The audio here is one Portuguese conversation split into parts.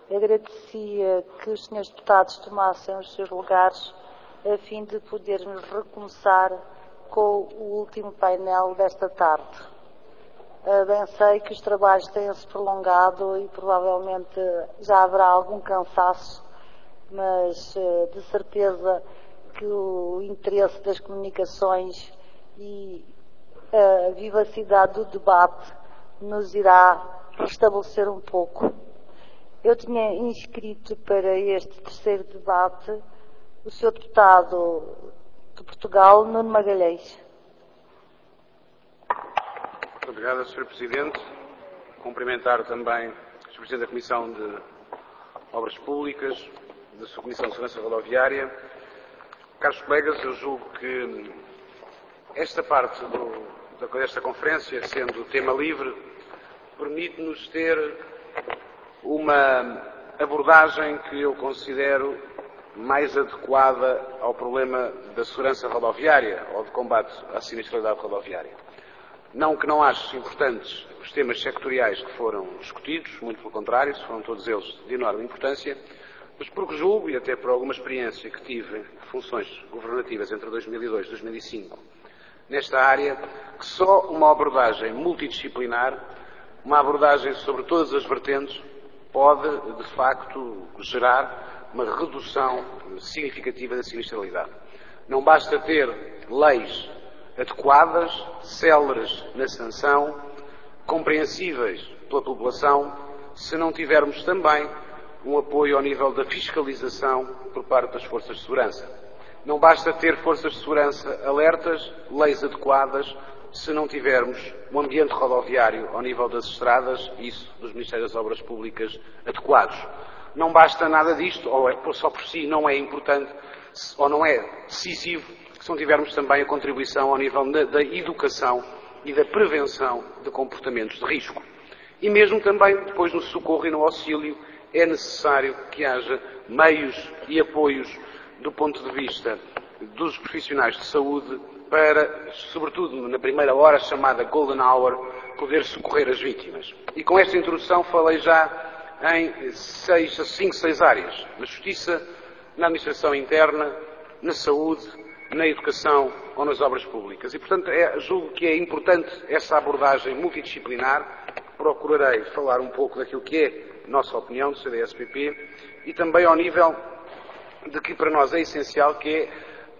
agradecia que os senhores deputados tomassem os seus lugares a fim de podermos recomeçar com o último painel desta tarde. Bem sei que os trabalhos têm-se prolongado e provavelmente já haverá algum cansaço, mas de certeza que o interesse das comunicações e a vivacidade do debate nos irá restabelecer um pouco. Eu tinha inscrito para este terceiro debate o Sr. Deputado de Portugal, Nuno Magalhães. Muito obrigado, Sr. Presidente. Cumprimentar também o Sr. Presidente da Comissão de Obras Públicas, da sua Comissão de Segurança Rodoviária. Caros colegas, eu julgo que esta parte desta conferência, sendo tema livre, permite-nos ter uma abordagem que eu considero mais adequada ao problema da segurança rodoviária ou de combate à sinistralidade rodoviária. Não que não ache importantes os temas sectoriais que foram discutidos, muito pelo contrário, foram todos eles de enorme importância, mas porque julgo, e até por alguma experiência que tive em funções governativas entre 2002 e 2005, nesta área, que só uma abordagem multidisciplinar, uma abordagem sobre todas as vertentes, pode, de facto, gerar uma redução significativa da sinistralidade. Não basta ter leis adequadas, céleres na sanção, compreensíveis pela população, se não tivermos também um apoio ao nível da fiscalização por parte das forças de segurança. Não basta ter forças de segurança alertas, leis adequadas, se não tivermos um ambiente rodoviário ao nível das estradas, isso dos Ministérios das Obras Públicas adequados. Não basta nada disto, ou só por si não é importante, ou não é decisivo, se não tivermos também a contribuição ao nível da educação e da prevenção de comportamentos de risco. E mesmo também, depois no socorro e no auxílio, é necessário que haja meios e apoios do ponto de vista dos profissionais de saúde para, sobretudo na primeira hora, chamada Golden Hour, poder socorrer as vítimas. E com esta introdução falei já em 5, 6 áreas: na justiça, na administração interna, na saúde, na educação ou nas obras públicas. E, portanto, julgo que é importante essa abordagem multidisciplinar. Procurarei falar um pouco daquilo que é a nossa opinião do CDS-PP e também ao nível de que para nós é essencial que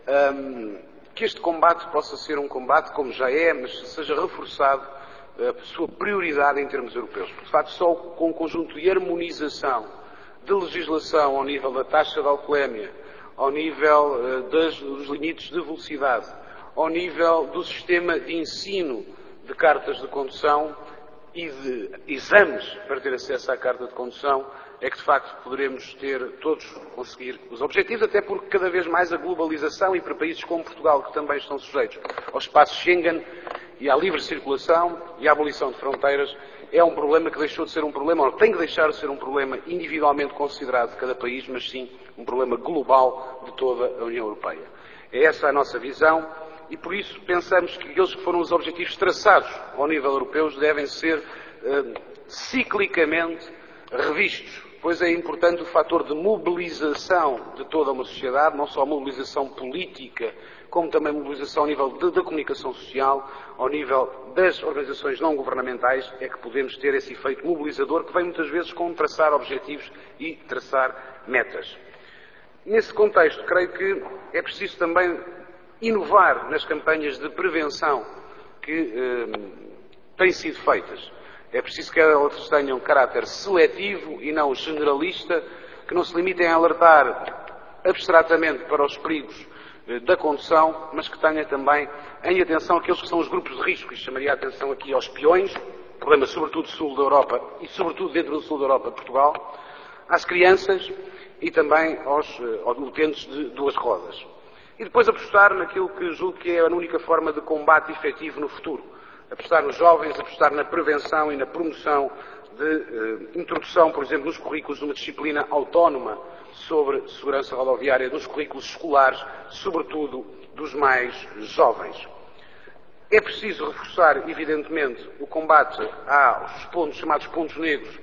este combate possa ser um combate, como já é, mas seja reforçado a sua prioridade em termos europeus. Porque, de facto, só com um conjunto de harmonização de legislação ao nível da taxa de alcoolemia, ao nível dos limites de velocidade, ao nível do sistema de ensino de cartas de condução e de exames para ter acesso à carta de condução, é que de facto poderemos todos conseguir os objetivos, até porque cada vez mais a globalização, e para países como Portugal, que também estão sujeitos ao espaço Schengen e à livre circulação e à abolição de fronteiras, é um problema que deixou de ser um problema, ou tem que deixar de ser um problema individualmente considerado de cada país, mas sim um problema global de toda a União Europeia. É essa a nossa visão. E por isso pensamos que aqueles que foram os objetivos traçados ao nível europeu devem ser ciclicamente revistos, pois é importante o fator de mobilização de toda uma sociedade, não só a mobilização política, como também a mobilização ao nível da comunicação social, ao nível das organizações não governamentais, é que podemos ter esse efeito mobilizador que vem muitas vezes com traçar objetivos e traçar metas. Nesse contexto, creio que é preciso também inovar nas campanhas de prevenção que têm sido feitas. É preciso que elas tenham caráter seletivo e não generalista, que não se limitem a alertar abstratamente para os perigos da condução, mas que tenha também em atenção aqueles que são os grupos de risco, e chamaria a atenção aqui aos peões, problema sobretudo do sul da Europa e sobretudo dentro do sul da Europa, Portugal, às crianças e também aos utentes de duas rodas. E depois apostar naquilo que julgo que é a única forma de combate efetivo no futuro. Apostar nos jovens, apostar na prevenção e na promoção de introdução, por exemplo, nos currículos de uma disciplina autónoma sobre segurança rodoviária, nos currículos escolares, sobretudo dos mais jovens. É preciso reforçar, evidentemente, o combate aos chamados pontos negros,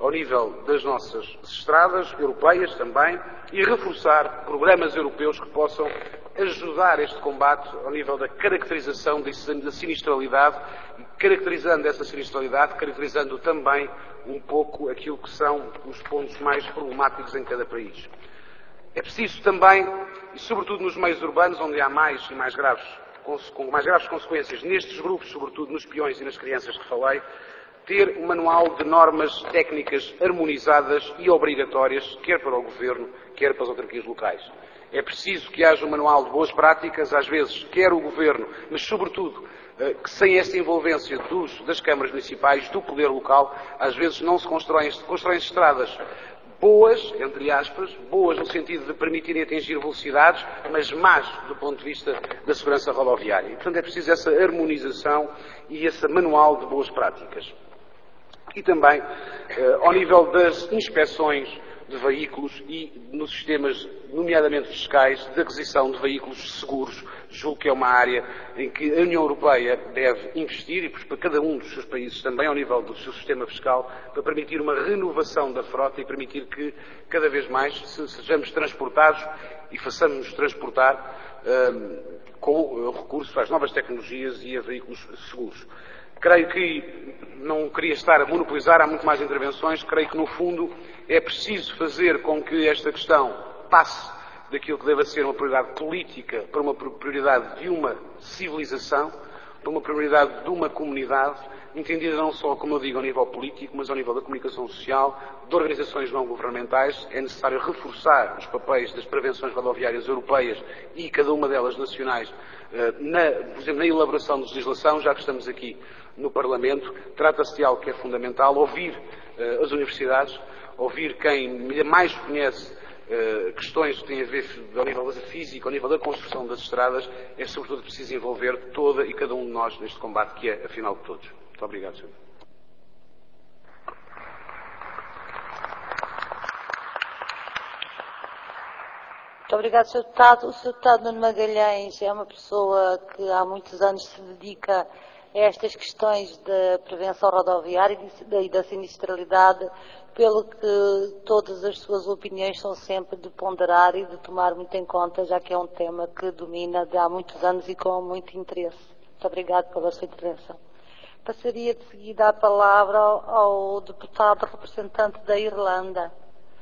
ao nível das nossas estradas europeias também e reforçar programas europeus que possam ajudar este combate ao nível da caracterização da sinistralidade e caracterizando essa sinistralidade, caracterizando também um pouco aquilo que são os pontos mais problemáticos em cada país. É preciso também, e sobretudo nos meios urbanos, onde há mais e mais graves, com mais graves consequências nestes grupos, sobretudo nos peões e nas crianças que falei, ter um manual de normas técnicas harmonizadas e obrigatórias, quer para o Governo, quer para as autarquias locais. É preciso que haja um manual de boas práticas, às vezes quer o Governo, mas sobretudo que sem esta envolvência das câmaras municipais, do poder local, às vezes não se constroem estradas boas, entre aspas, boas no sentido de permitirem atingir velocidades, mas más do ponto de vista da segurança rodoviária. E, portanto, é preciso essa harmonização e esse manual de boas práticas. E também, ao nível das inspeções de veículos e nos sistemas, nomeadamente fiscais, de aquisição de veículos seguros, julgo que é uma área em que a União Europeia deve investir, e para cada um dos seus países também ao nível do seu sistema fiscal, para permitir uma renovação da frota e permitir que cada vez mais sejamos transportados e façamos-nos transportar com recurso às novas tecnologias e a veículos seguros. Creio que não queria estar a monopolizar, há muito mais intervenções, creio que no fundo é preciso fazer com que esta questão passe daquilo que deve ser uma prioridade política para uma prioridade de uma civilização, para uma prioridade de uma comunidade, entendida não só, como eu digo, ao nível político, mas ao nível da comunicação social, de organizações não governamentais. É necessário reforçar os papéis das prevenções rodoviárias europeias e cada uma delas nacionais, por exemplo, na elaboração de legislação, já que estamos aqui no Parlamento. Trata-se de algo que é fundamental, ouvir as universidades, ouvir quem mais conhece questões que têm a ver ao nível da física, ao nível da construção das estradas. É sobretudo preciso envolver toda e cada um de nós neste combate que é, afinal de todos. Muito obrigado, Sr. Muito obrigado, Sr. Deputado. O Sr. Deputado Nuno Magalhães é uma pessoa que há muitos anos se dedica a estas questões da prevenção rodoviária e da sinistralidade, pelo que todas as suas opiniões são sempre de ponderar e de tomar muito em conta, já que é um tema que domina há muitos anos e com muito interesse. Muito obrigado pela sua intervenção. Passaria de seguida a palavra ao deputado representante da Irlanda.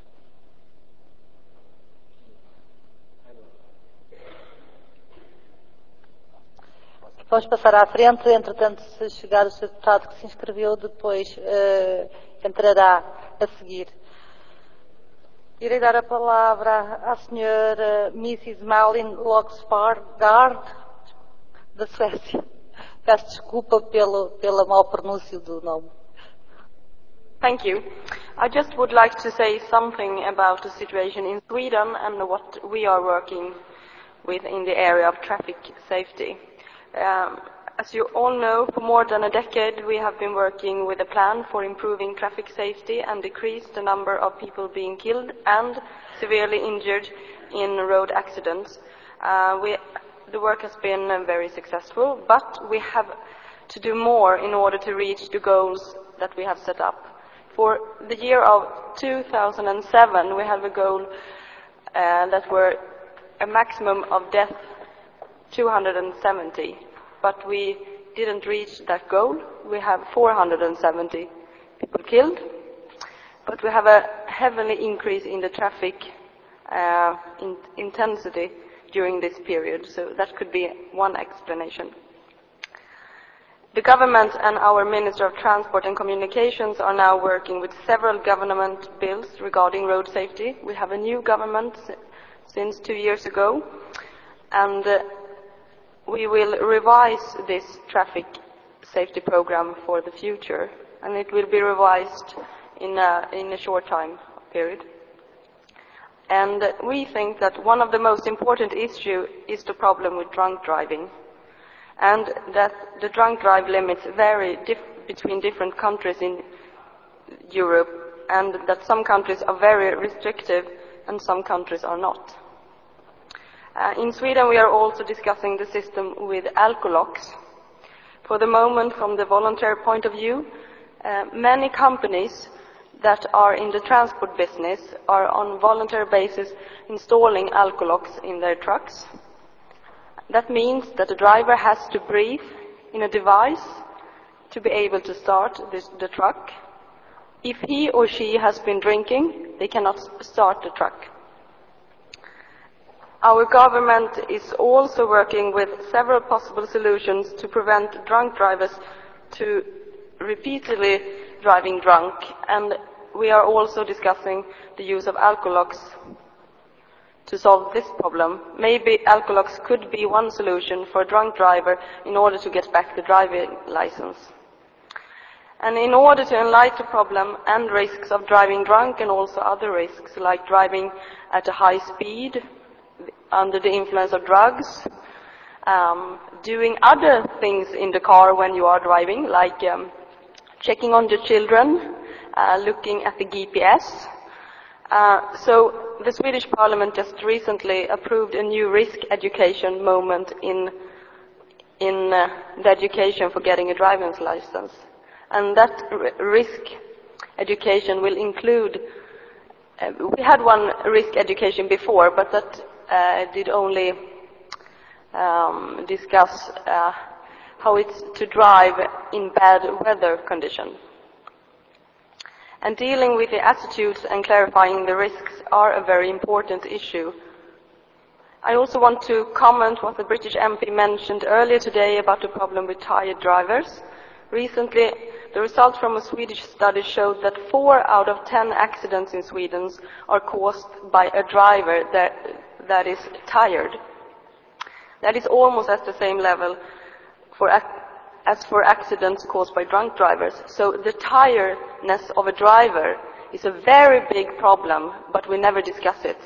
Vamos passar à frente, entretanto, se chegar o Sr. Deputado que se inscreveu, depois entrará a seguir. Irei dar a palavra à Sra. Mrs. Malin Loxford, da Suécia. Peço desculpa pela mau pronúncio do nome. Thank you. I just would like to say something about the situation in Sweden and what we are working with in the area of traffic safety. As you all know, for more than a decade we have been working with a plan for improving traffic safety and decrease the number of people being killed and severely injured in road accidents. The work has been very successful, but we have to do more in order to reach the goals that we have set up. For the year of 2007 we have a goal that were a maximum of death 270, but we didn't reach that goal. We have 470 people killed, but we have a heavily increase in the traffic intensity during this period, so that could be one explanation. The government and our Minister of Transport and Communications are now working with several government bills regarding road safety. We have a new government since 2 years ago, and we will revise this traffic safety program for the future, and it will be revised in a short time period. And we think that one of the most important issues is the problem with drunk driving, and that the drunk drive limits vary between different countries in Europe, and that some countries are very restrictive and some countries are not. In Sweden we are also discussing the system with alkolocks. For the moment, from the voluntary point of view, many companies that are in the transport business are on voluntary basis installing alkolocks in their trucks. That means that the driver has to breathe in a device to be able to start the truck. If he or she has been drinking, they cannot start the truck. Our government is also working with several possible solutions to prevent drunk drivers to repeatedly driving drunk, and we are also discussing the use of alkolocks to solve this problem. Maybe alkolocks could be one solution for a drunk driver in order to get back the driving license. And in order to enlighten the problem and risks of driving drunk and also other risks like driving at a high speed, under the influence of drugs, doing other things in the car when you are driving, like checking on the children, looking at the GPS. So the Swedish Parliament just recently approved a new risk education moment in the education for getting a driver's license. And that risk education will include, we had one risk education before, but that did only discuss how it's to drive in bad weather conditions. And dealing with the attitudes and clarifying the risks are a very important issue. I also want to comment what the British MP mentioned earlier today about the problem with tired drivers. Recently, the results from a Swedish study showed that 4 out of 10 accidents in Sweden are caused by a driver that is tired. That is almost at the same level as for accidents caused by drunk drivers. So the tiredness of a driver is a very big problem, but we never discuss it.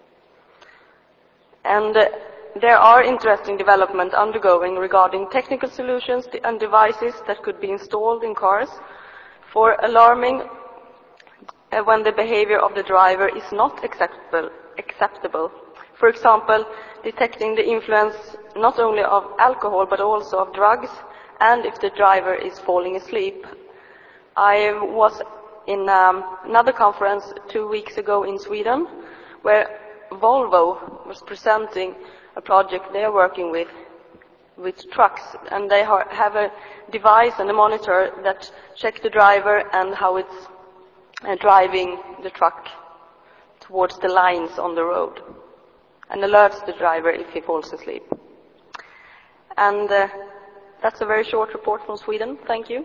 And there are interesting developments undergoing regarding technical solutions and devices that could be installed in cars for alarming when the behavior of the driver is not acceptable. For example, detecting the influence not only of alcohol but also of drugs, and if the driver is falling asleep. I was in another conference 2 weeks ago in Sweden where Volvo was presenting a project they are working with trucks, and they have a device and a monitor that checks the driver and how it's driving the truck towards the lines on the road and alerts the driver if he falls asleep. And that's a very short report from Sweden. Thank you.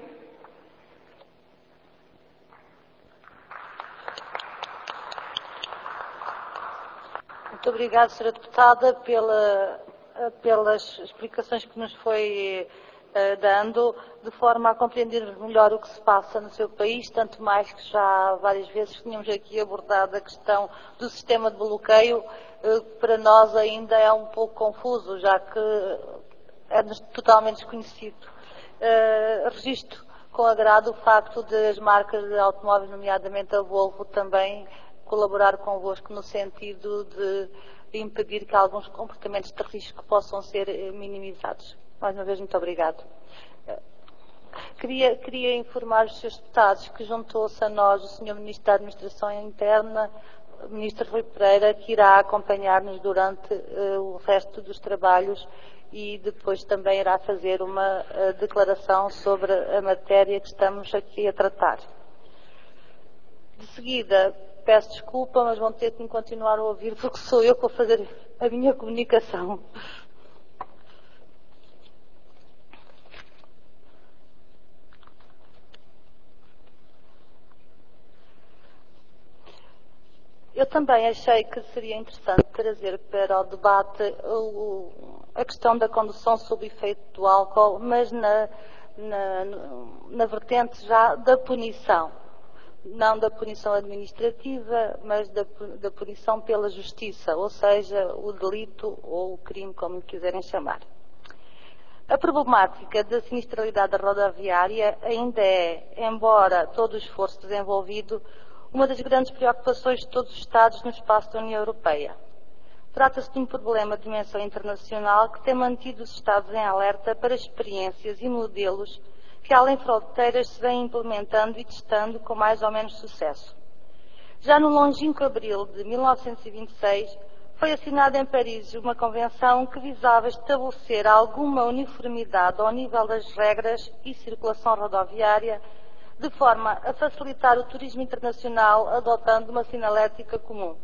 Muito obrigada, Sra. Deputada, pelas explicações que nos foi dando, de forma a compreendermos melhor o que se passa no seu país, tanto mais que já várias vezes tínhamos aqui abordado a questão do sistema de bloqueio, que para nós ainda é um pouco confuso, já que é-nos totalmente desconhecido. Registro com agrado o facto de as marcas de automóveis, nomeadamente a Volvo, também colaborar convosco no sentido de impedir que alguns comportamentos de risco possam ser minimizados. Mais uma vez, muito obrigado. Queria informar os Srs. Deputados que juntou-se a nós o Sr. Ministro da Administração Interna, o Ministro Rui Pereira, que irá acompanhar-nos durante o resto dos trabalhos e depois também irá fazer uma declaração sobre a matéria que estamos aqui a tratar. De seguida, peço desculpa, mas vão ter que me continuar a ouvir porque sou eu que vou fazer a minha comunicação. Eu também achei que seria interessante trazer para o debate a questão da condução sob efeito do álcool, mas na vertente já da punição. Não da punição administrativa, mas da punição pela justiça, ou seja, o delito ou o crime, como quiserem chamar. A problemática da sinistralidade rodoviária ainda é, embora todo o esforço desenvolvido, uma das grandes preocupações de todos os Estados no espaço da União Europeia. Trata-se de um problema de dimensão internacional que tem mantido os Estados em alerta para experiências e modelos que além fronteiras se vem implementando e testando com mais ou menos sucesso. Já no longínquo abril de 1926, foi assinada em Paris uma convenção que visava estabelecer alguma uniformidade ao nível das regras e circulação rodoviária, de forma a facilitar o turismo internacional adotando uma sinalética comum.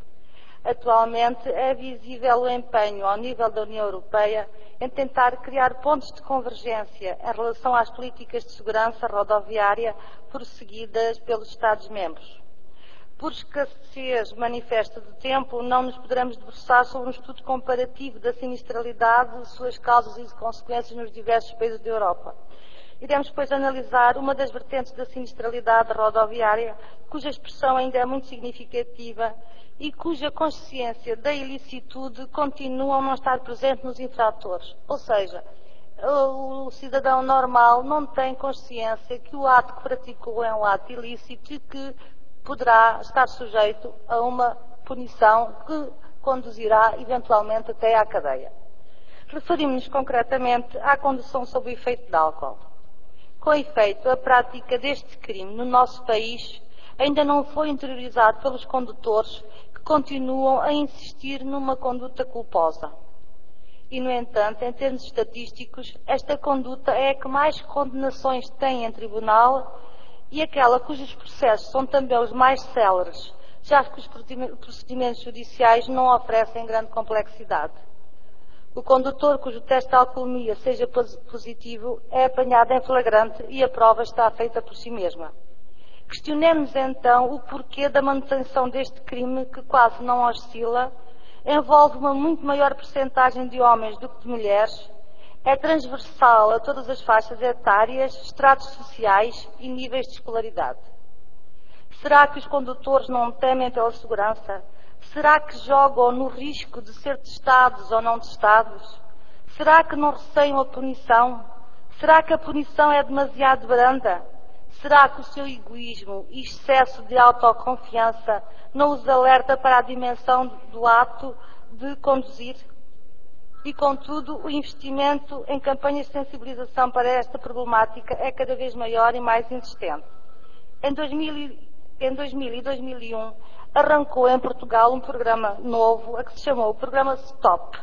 Atualmente é visível o empenho ao nível da União Europeia em tentar criar pontos de convergência em relação às políticas de segurança rodoviária prosseguidas pelos Estados-membros. Por escassez manifesta de tempo, não nos poderemos debruçar sobre um estudo comparativo da sinistralidade, suas causas e consequências nos diversos países da Europa. Iremos, pois, analisar uma das vertentes da sinistralidade rodoviária, cuja expressão ainda é muito significativa e cuja consciência da ilicitude continua a não estar presente nos infratores. Ou seja, o cidadão normal não tem consciência que o ato que praticou é um ato ilícito e que poderá estar sujeito a uma punição que conduzirá eventualmente até à cadeia. Referimos-nos concretamente à condução sob o efeito de álcool. Com efeito, a prática deste crime no nosso país ainda não foi interiorizada pelos condutores que continuam a insistir numa conduta culposa. E, no entanto, em termos estatísticos, esta conduta é a que mais condenações tem em tribunal e aquela cujos processos são também os mais céleres, já que os procedimentos judiciais não oferecem grande complexidade. O condutor cujo teste de alcoolemia seja positivo é apanhado em flagrante e a prova está feita por si mesma. Questionemos então o porquê da manutenção deste crime que quase não oscila, envolve uma muito maior percentagem de homens do que de mulheres, é transversal a todas as faixas etárias, estratos sociais e níveis de escolaridade. Será que os condutores não temem pela segurança? Será que jogam no risco de ser testados ou não testados? Será que não receiam a punição? Será que a punição é demasiado branda? Será que o seu egoísmo e excesso de autoconfiança não os alerta para a dimensão do ato de conduzir? E, contudo, o investimento em campanhas de sensibilização para esta problemática é cada vez maior e mais insistente. Em 2000 e 2001, arrancou em Portugal um programa novo, a que se chamou o Programa STOP,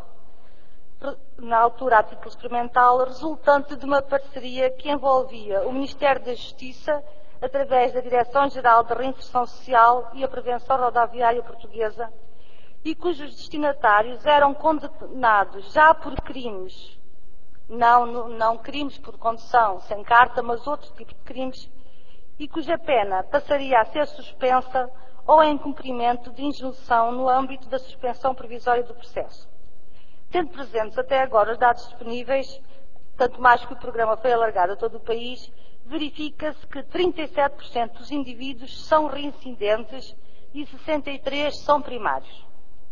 na altura a título experimental, resultante de uma parceria que envolvia o Ministério da Justiça, através da Direção-Geral da Reinserção Social e a Prevenção Rodoviária Portuguesa, e cujos destinatários eram condenados já por crimes, não crimes por condução sem carta, mas outro tipo de crimes, e cuja pena passaria a ser suspensa ou em cumprimento de injunção no âmbito da suspensão provisória do processo. Tendo presentes até agora os dados disponíveis, tanto mais que o programa foi alargado a todo o país, verifica-se que 37% dos indivíduos são reincidentes e 63% são primários.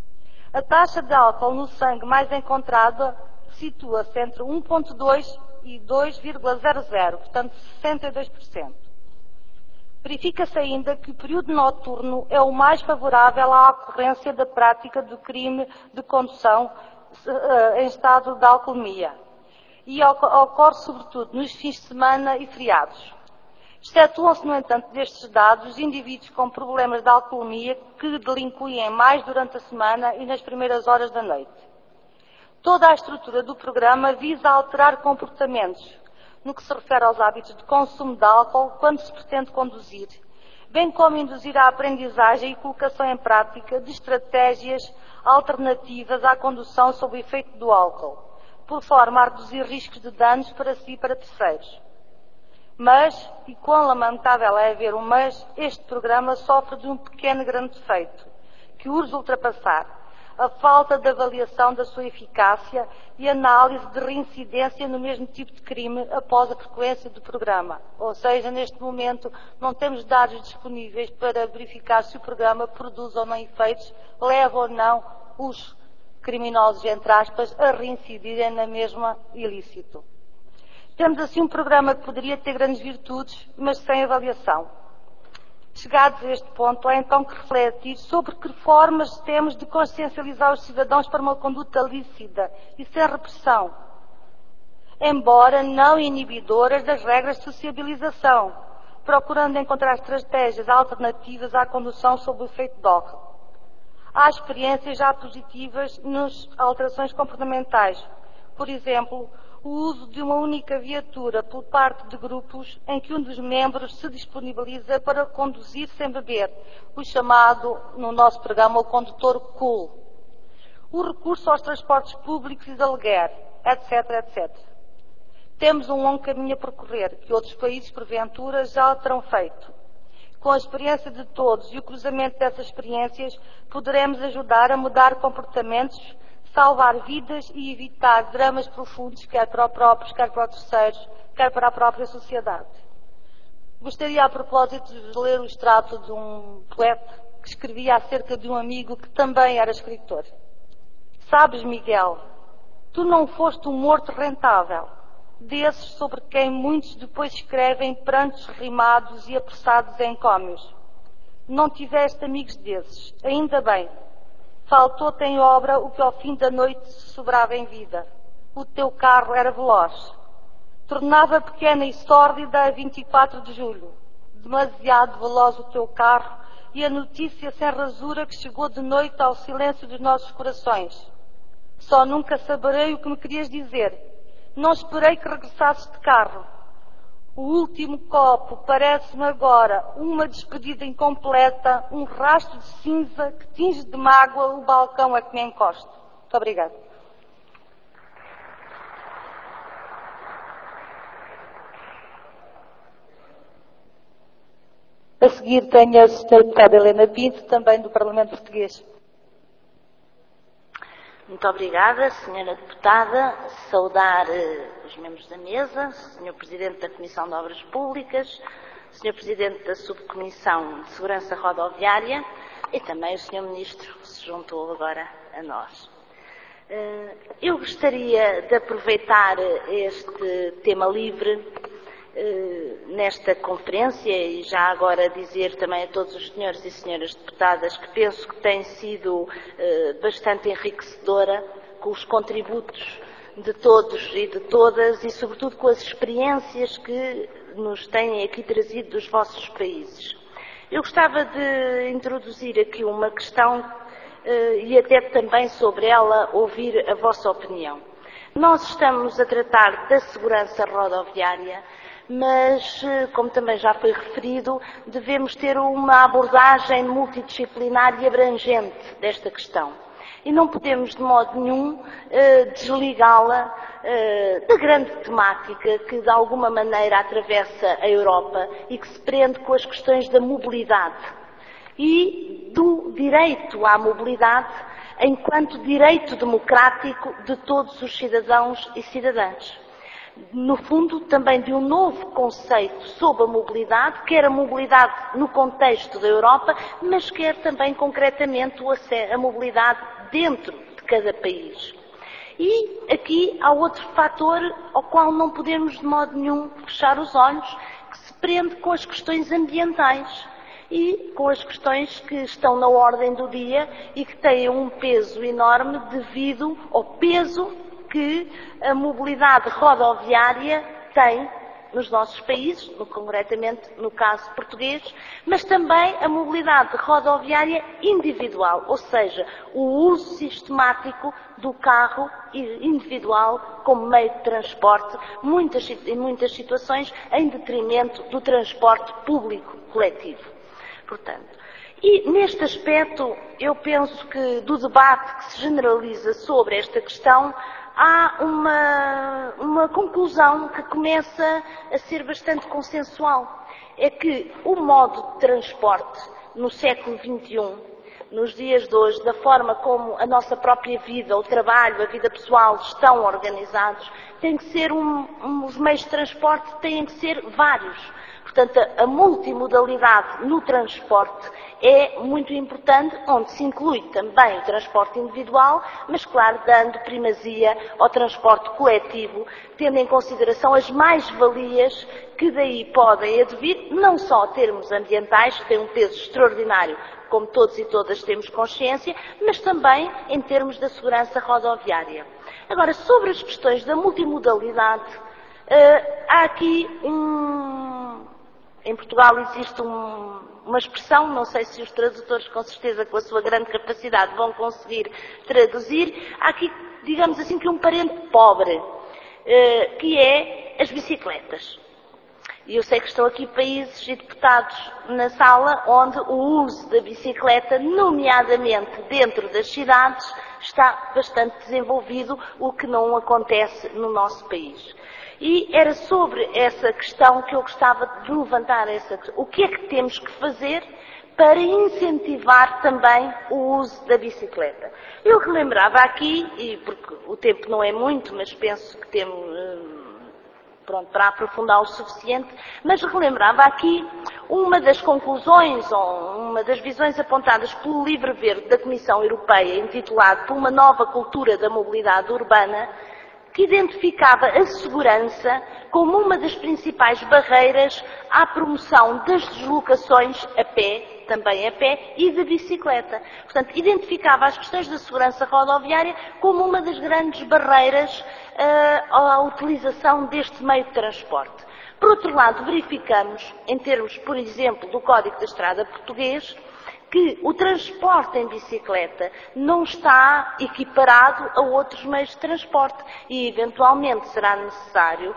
A taxa de álcool no sangue mais encontrada situa-se entre 1,2 e 2,00, portanto 62%. Verifica-se ainda que o período noturno é o mais favorável à ocorrência da prática do crime de condução em estado de alcoolemia e ocorre sobretudo nos fins de semana e feriados. Excetuam-se, no entanto, destes dados, indivíduos com problemas de alcoolemia que delinquem mais durante a semana e nas primeiras horas da noite. Toda a estrutura do programa visa alterar comportamentos no que se refere aos hábitos de consumo de álcool quando se pretende conduzir, bem como induzir a aprendizagem e colocação em prática de estratégias alternativas à condução sob o efeito do álcool, por forma a reduzir riscos de danos para si e para terceiros. Mas, e quão lamentável é haver um mas, este programa sofre de um pequeno grande defeito, que urge ultrapassar: a falta de avaliação da sua eficácia e análise de reincidência no mesmo tipo de crime após a frequência do programa. Ou seja, neste momento não temos dados disponíveis para verificar se o programa produz ou não efeitos, leva ou não os criminosos, entre aspas, a reincidirem na mesma ilícito. Temos assim um programa que poderia ter grandes virtudes, mas sem avaliação. Chegados a este ponto, há então que refletir sobre que formas temos de consciencializar os cidadãos para uma conduta lícita e sem repressão. embora não inibidoras das regras de sociabilização, procurando encontrar estratégias alternativas à condução sob o efeito de álcool. Há experiências já positivas nas alterações comportamentais. Por exemplo, o uso de uma única viatura por parte de grupos em que um dos membros se disponibiliza para conduzir sem beber, o chamado, no nosso programa, o condutor cool. O recurso aos transportes públicos e de aluguer, etc., etc. Temos um longo caminho a percorrer, que outros países, porventura, já terão feito. Com a experiência de todos e o cruzamento dessas experiências, poderemos ajudar a mudar comportamentos, salvar vidas e evitar dramas profundos, quer para os próprios, quer para os terceiros, quer para a própria sociedade. Gostaria, a propósito, de ler o extrato de um poeta que escrevia acerca de um amigo que também era escritor. Sabes, Miguel, tu não foste um morto rentável, desses sobre quem muitos depois escrevem prantos rimados e apressados em encómios. Não tiveste amigos desses, ainda bem. Faltou-te em obra o que ao fim da noite sobrava em vida. O teu carro era veloz. Tornava pequena e sórdida a 24 de julho. Demasiado veloz o teu carro e a notícia sem rasura que chegou de noite ao silêncio dos nossos corações. Só nunca saberei o que me querias dizer. Não esperei que regressasses de carro. O último copo parece-me agora uma despedida incompleta, um rastro de cinza que tinge de mágoa o balcão a que me encosto. Muito obrigada. A seguir tenho a Sra. Deputada Helena Pinto, também do Parlamento Português. Muito obrigada, Sra. Deputada. Saudar os membros da mesa, Sr. Presidente da Comissão de Obras Públicas, Sr. Presidente da Subcomissão de Segurança Rodoviária e também o Sr. Ministro que se juntou agora a nós. Eu gostaria de aproveitar este tema livre nesta conferência e já agora dizer também a todos os senhores e senhoras deputadas que penso que tem sido bastante enriquecedora com os contributos de todos e de todas e sobretudo com as experiências que nos têm aqui trazido dos vossos países. Eu gostava de introduzir aqui uma questão e até também sobre ela ouvir a vossa opinião. Nós estamos a tratar da segurança rodoviária, mas, como também já foi referido, devemos ter uma abordagem multidisciplinar e abrangente desta questão. E não podemos, de modo nenhum, desligá-la da grande temática que, de alguma maneira, atravessa a Europa e que se prende com as questões da mobilidade e do direito à mobilidade enquanto direito democrático de todos os cidadãos e cidadãs. No fundo, também de um novo conceito sobre a mobilidade, quer a mobilidade no contexto da Europa, mas quer também concretamente a mobilidade dentro de cada país. E aqui há outro fator ao qual não podemos de modo nenhum fechar os olhos, que se prende com as questões ambientais e com as questões que estão na ordem do dia e que têm um peso enorme devido ao peso que a mobilidade rodoviária tem nos nossos países, concretamente no caso português, mas também a mobilidade rodoviária individual, ou seja, o uso sistemático do carro individual como meio de transporte, em muitas situações em detrimento do transporte público coletivo. Portanto, e neste aspecto, eu penso que do debate que se generaliza sobre esta questão, há uma conclusão que começa a ser bastante consensual. É que o modo de transporte no século XXI, nos dias de hoje, da forma como a nossa própria vida, o trabalho, a vida pessoal estão organizados, tem que ser os meios de transporte têm que ser vários. Portanto, a multimodalidade no transporte é muito importante, onde se inclui também o transporte individual, mas, claro, dando primazia ao transporte coletivo, tendo em consideração as mais-valias que daí podem advir, não só em termos ambientais, que têm um peso extraordinário, como todos e todas temos consciência, mas também em termos da segurança rodoviária. Agora, sobre as questões da multimodalidade, há aqui em Portugal existe uma expressão, não sei se os tradutores, com certeza, com a sua grande capacidade, vão conseguir traduzir. Há aqui, digamos assim, que um parente pobre, que é as bicicletas. E eu sei que estão aqui países e deputados na sala onde o uso da bicicleta, nomeadamente dentro das cidades, está bastante desenvolvido, o que não acontece no nosso país. E era sobre essa questão que eu gostava de levantar essa questão. O que é que temos que fazer para incentivar também o uso da bicicleta? Eu relembrava aqui, e porque o tempo não é muito, mas penso que temos para aprofundar o suficiente, mas relembrava aqui uma das conclusões ou uma das visões apontadas pelo Livro Verde da Comissão Europeia, intitulado Por uma nova cultura da mobilidade urbana, que identificava a segurança como uma das principais barreiras à promoção das deslocações a pé, também a pé, e de bicicleta. Portanto, identificava as questões da segurança rodoviária como uma das grandes barreiras à utilização deste meio de transporte. Por outro lado, verificamos, em termos, por exemplo, do Código da Estrada português, que o transporte em bicicleta não está equiparado a outros meios de transporte e, eventualmente, será necessário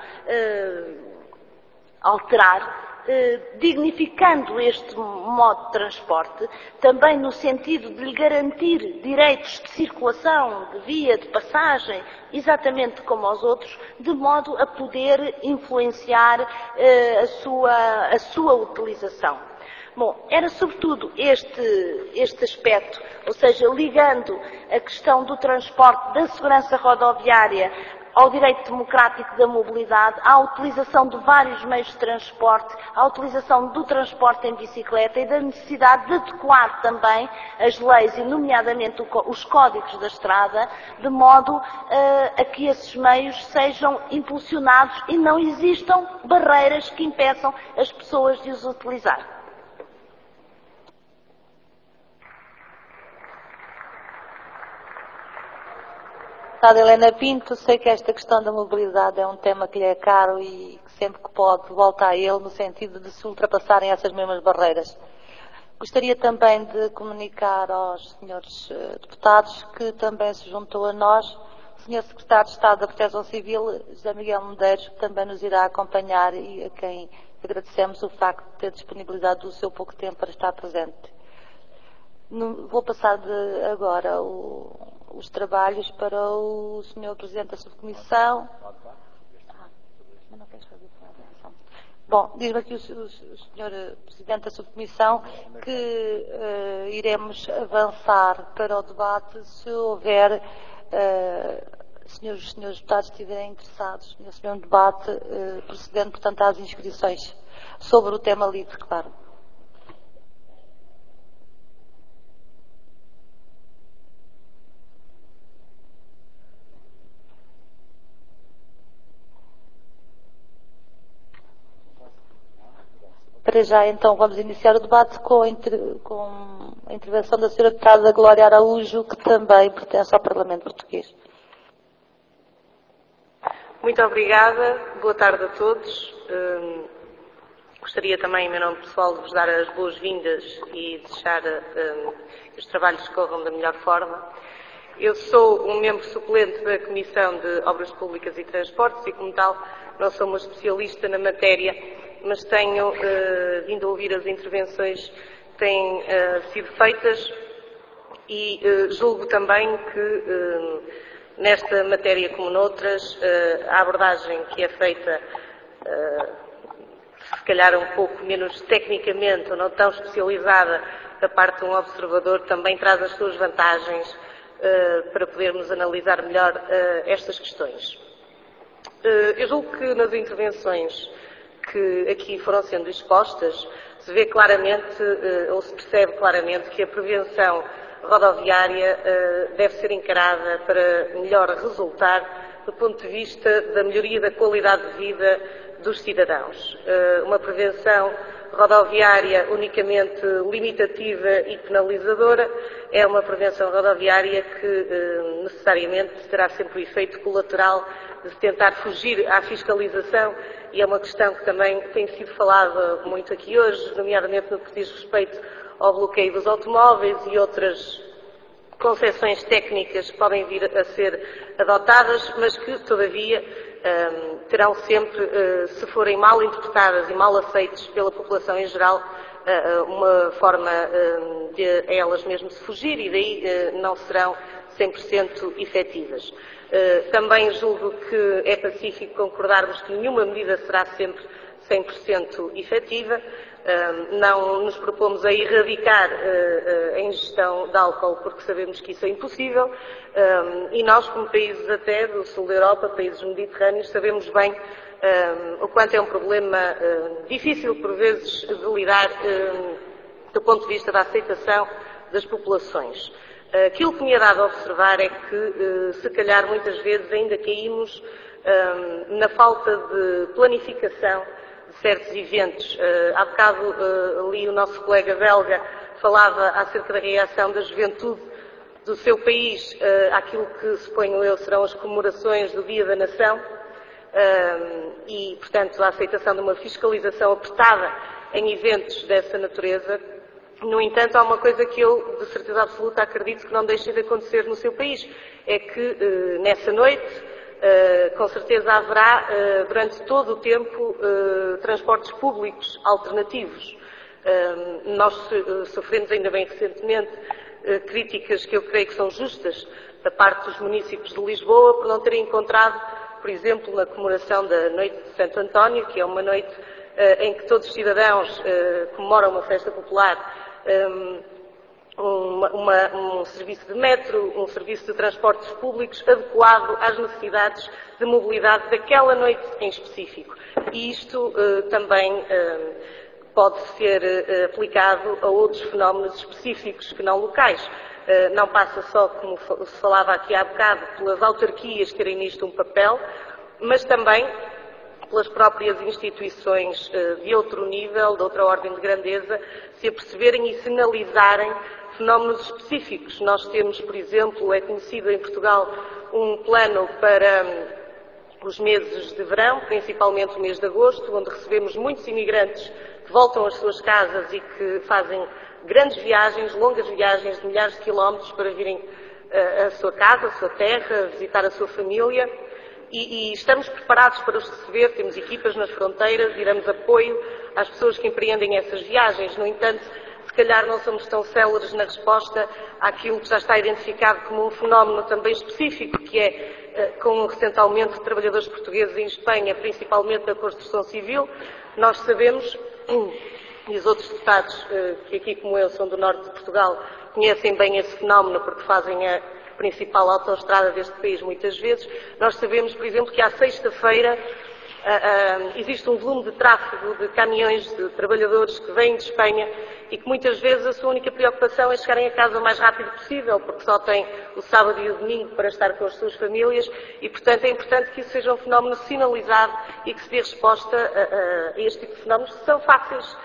alterar, dignificando este modo de transporte, também no sentido de lhe garantir direitos de circulação, de via, de passagem, exatamente como aos outros, de modo a poder influenciar a sua utilização. Bom, era sobretudo este aspecto, ou seja, ligando a questão do transporte, da segurança rodoviária ao direito democrático da mobilidade, à utilização de vários meios de transporte, à utilização do transporte em bicicleta e da necessidade de adequar também as leis, e nomeadamente os códigos da estrada, de modo a que esses meios sejam impulsionados e não existam barreiras que impeçam as pessoas de os utilizar. Helena Pinto, sei que esta questão da mobilidade é um tema que lhe é caro e que sempre que pode volta a ele no sentido de se ultrapassarem essas mesmas barreiras. Gostaria também de comunicar aos senhores deputados que também se juntou a nós o Sr. Secretário de Estado da Proteção Civil, José Miguel Medeiros, que também nos irá acompanhar e a quem agradecemos o facto de ter disponibilizado o seu pouco tempo para estar presente. Vou passar agora os trabalhos para o Sr. Presidente da Subcomissão. Bom, diz-me aqui o Sr. Presidente da Subcomissão que iremos avançar para o debate se houver, se os senhores deputados estiverem interessados nesse mesmo debate, procedendo, portanto, às inscrições sobre o tema livre, claro. Para já, então, vamos iniciar o debate com a intervenção da Sra. Deputada Glória Araújo, que também pertence ao Parlamento Português. Muito obrigada. Boa tarde a todos. Gostaria também, em meu nome pessoal, de vos dar as boas-vindas e desejar que os trabalhos corram da melhor forma. Eu sou um membro suplente da Comissão de Obras Públicas e Transportes e, como tal, não sou uma especialista na matéria, mas tenho vindo a ouvir as intervenções que têm sido feitas e julgo também que nesta matéria, como noutras, a abordagem que é feita, se calhar um pouco menos tecnicamente ou não tão especializada da parte de um observador, também traz as suas vantagens para podermos analisar melhor estas questões. Eu julgo que nas intervenções que aqui foram sendo expostas, se vê claramente, ou se percebe claramente, que a prevenção rodoviária deve ser encarada para melhor resultar do ponto de vista da melhoria da qualidade de vida dos cidadãos. Uma prevenção rodoviária unicamente limitativa e penalizadora, é uma prevenção rodoviária que necessariamente terá sempre o efeito colateral de tentar fugir à fiscalização, e é uma questão que também tem sido falada muito aqui hoje, nomeadamente no que diz respeito ao bloqueio dos automóveis e outras concessões técnicas que podem vir a ser adotadas, mas que, todavia, terão sempre, se forem mal interpretadas e mal aceites pela população em geral, uma forma de elas mesmas se fugir, e daí não serão 100% efetivas. Também julgo que é pacífico concordarmos que nenhuma medida será sempre 100% efetiva. Não nos propomos a erradicar a ingestão de álcool, porque sabemos que isso é impossível, e nós, como países até do sul da Europa, países mediterrâneos, sabemos bem o quanto é um problema difícil, por vezes, de lidar do ponto de vista da aceitação das populações. Aquilo que me é dado a observar é que, se calhar, muitas vezes ainda caímos na falta de planificação de certos eventos. Há bocado ali o nosso colega belga falava acerca da reação da juventude do seu país àquilo que, suponho eu, serão as comemorações do Dia da Nação e, portanto, a aceitação de uma fiscalização apertada em eventos dessa natureza. No entanto, há uma coisa que eu, de certeza absoluta, acredito que não deixa de acontecer no seu país, é que nessa noite, com certeza haverá, durante todo o tempo, transportes públicos alternativos. Nós sofremos ainda bem recentemente críticas que eu creio que são justas da parte dos municípios de Lisboa por não terem encontrado, por exemplo, na comemoração da Noite de Santo António, que é uma noite em que todos os cidadãos comemoram uma festa popular, um serviço de metro, um serviço de transportes públicos adequado às necessidades de mobilidade daquela noite em específico. E isto também pode ser aplicado a outros fenómenos específicos que não locais. Não passa só, como se falava aqui há bocado, pelas autarquias terem nisto um papel, mas também pelas próprias instituições de outro nível, de outra ordem de grandeza, se aperceberem e sinalizarem fenómenos específicos. Nós temos, por exemplo, é conhecido em Portugal um plano para os meses de verão, principalmente o mês de agosto, onde recebemos muitos imigrantes que voltam às suas casas e que fazem grandes viagens, longas viagens de milhares de quilómetros para virem à sua casa, à sua terra, visitar a sua família. E estamos preparados para os receber, temos equipas nas fronteiras e damos apoio às pessoas que empreendem essas viagens. No entanto, se calhar não somos tão céleres na resposta àquilo que já está identificado como um fenómeno também específico, que é com o recente aumento de trabalhadores portugueses em Espanha, principalmente da construção civil. Nós sabemos, e os outros deputados que aqui como eu são do norte de Portugal conhecem bem esse fenómeno porque fazem a principal autoestrada deste país muitas vezes. Nós sabemos, por exemplo, que à sexta-feira existe um volume de tráfego de caminhões de trabalhadores que vêm de Espanha e que muitas vezes a sua única preocupação é chegarem a casa o mais rápido possível, porque só têm o sábado e o domingo para estar com as suas famílias e, portanto, é importante que isso seja um fenómeno sinalizado e que se dê resposta a este tipo de fenómenos que são fáceis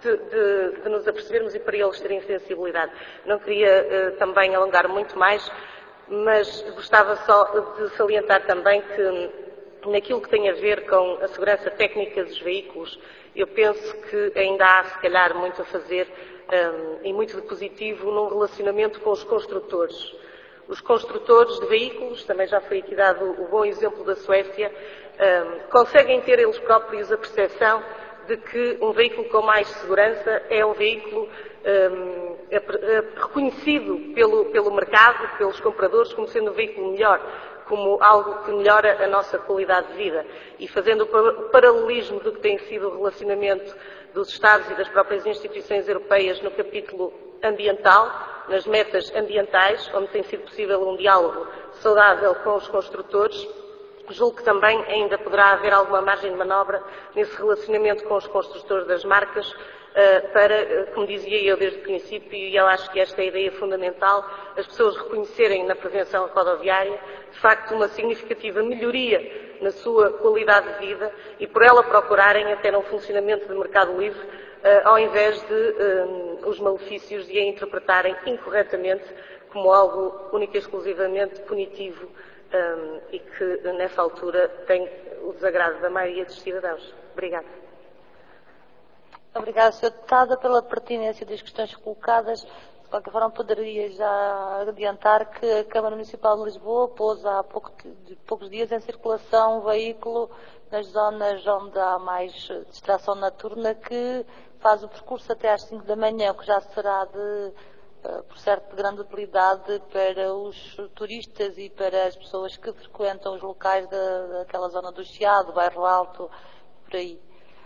de nos apercebermos e para eles terem sensibilidade. Não queria também alongar muito mais, mas gostava só de salientar também que naquilo que tem a ver com a segurança técnica dos veículos, eu penso que ainda há, se calhar, muito a fazer e muito de positivo num relacionamento com os construtores. Os construtores de veículos, também já foi aqui dado o bom exemplo da Suécia, conseguem ter eles próprios a percepção de que um veículo com mais segurança é um veículo reconhecido pelo mercado, pelos compradores, como sendo um veículo melhor, como algo que melhora a nossa qualidade de vida. E fazendo o paralelismo do que tem sido o relacionamento dos Estados e das próprias instituições europeias no capítulo ambiental, nas metas ambientais, onde tem sido possível um diálogo saudável com os construtores, julgo que também ainda poderá haver alguma margem de manobra nesse relacionamento com os construtores das marcas para, como dizia eu desde o princípio, e eu acho que esta é a ideia fundamental, as pessoas reconhecerem na prevenção rodoviária, de facto, uma significativa melhoria na sua qualidade de vida e por ela procurarem, até num funcionamento de mercado livre, ao invés de os malefícios de a interpretarem incorretamente como algo único e exclusivamente punitivo e que, nessa altura, tem o desagrado da maioria dos cidadãos. Obrigada. Obrigada, Sra. Deputada, pela pertinência das questões colocadas. De qualquer forma, poderia já adiantar que a Câmara Municipal de Lisboa pôs há poucos dias em circulação um veículo nas zonas onde há mais distração noturna que faz o percurso até às 5 da manhã, o que já será por certo, de grande utilidade para os turistas e para as pessoas que frequentam os locais daquela zona do Chiado, do Bairro Alto, por aí.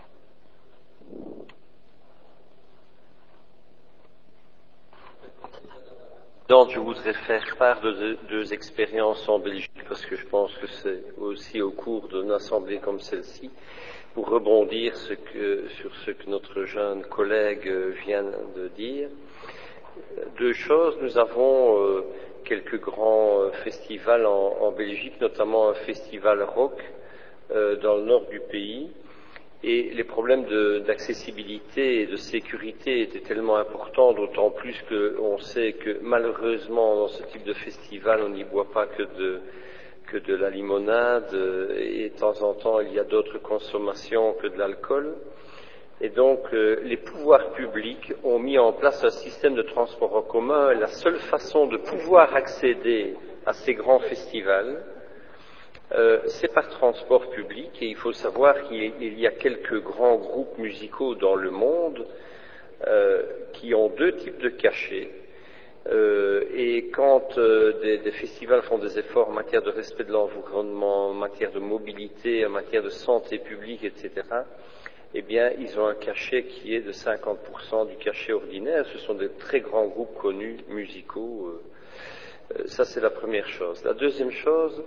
Je voudrais faire part de deux expériences en Belgique parce que je pense que c'est aussi au cours d'une assemblée comme celle-ci, pour rebondir sur ce que notre jeune collègue vient de dire. Deux choses, nous avons quelques grands festivals en Belgique, notamment un festival rock dans le nord du pays. Et les problèmes d'accessibilité et de sécurité étaient tellement importants, d'autant plus qu'on sait que malheureusement dans ce type de festival on n'y boit pas que de la limonade et de temps en temps il y a d'autres consommations que de l'alcool. Et donc les pouvoirs publics ont mis en place un système de transport en commun. La seule façon de pouvoir accéder à ces grands festivals, c'est par transport public, et il faut savoir qu'il y a quelques grands groupes musicaux dans le monde qui ont deux types de cachets. Et quand des festivals font des efforts en matière de respect de l'environnement, en matière de mobilité, en matière de santé publique, etc., eh bien, ils ont un cachet qui est de 50% du cachet ordinaire. Ce sont des très grands groupes connus musicaux. Ça, c'est la première chose. La deuxième chose,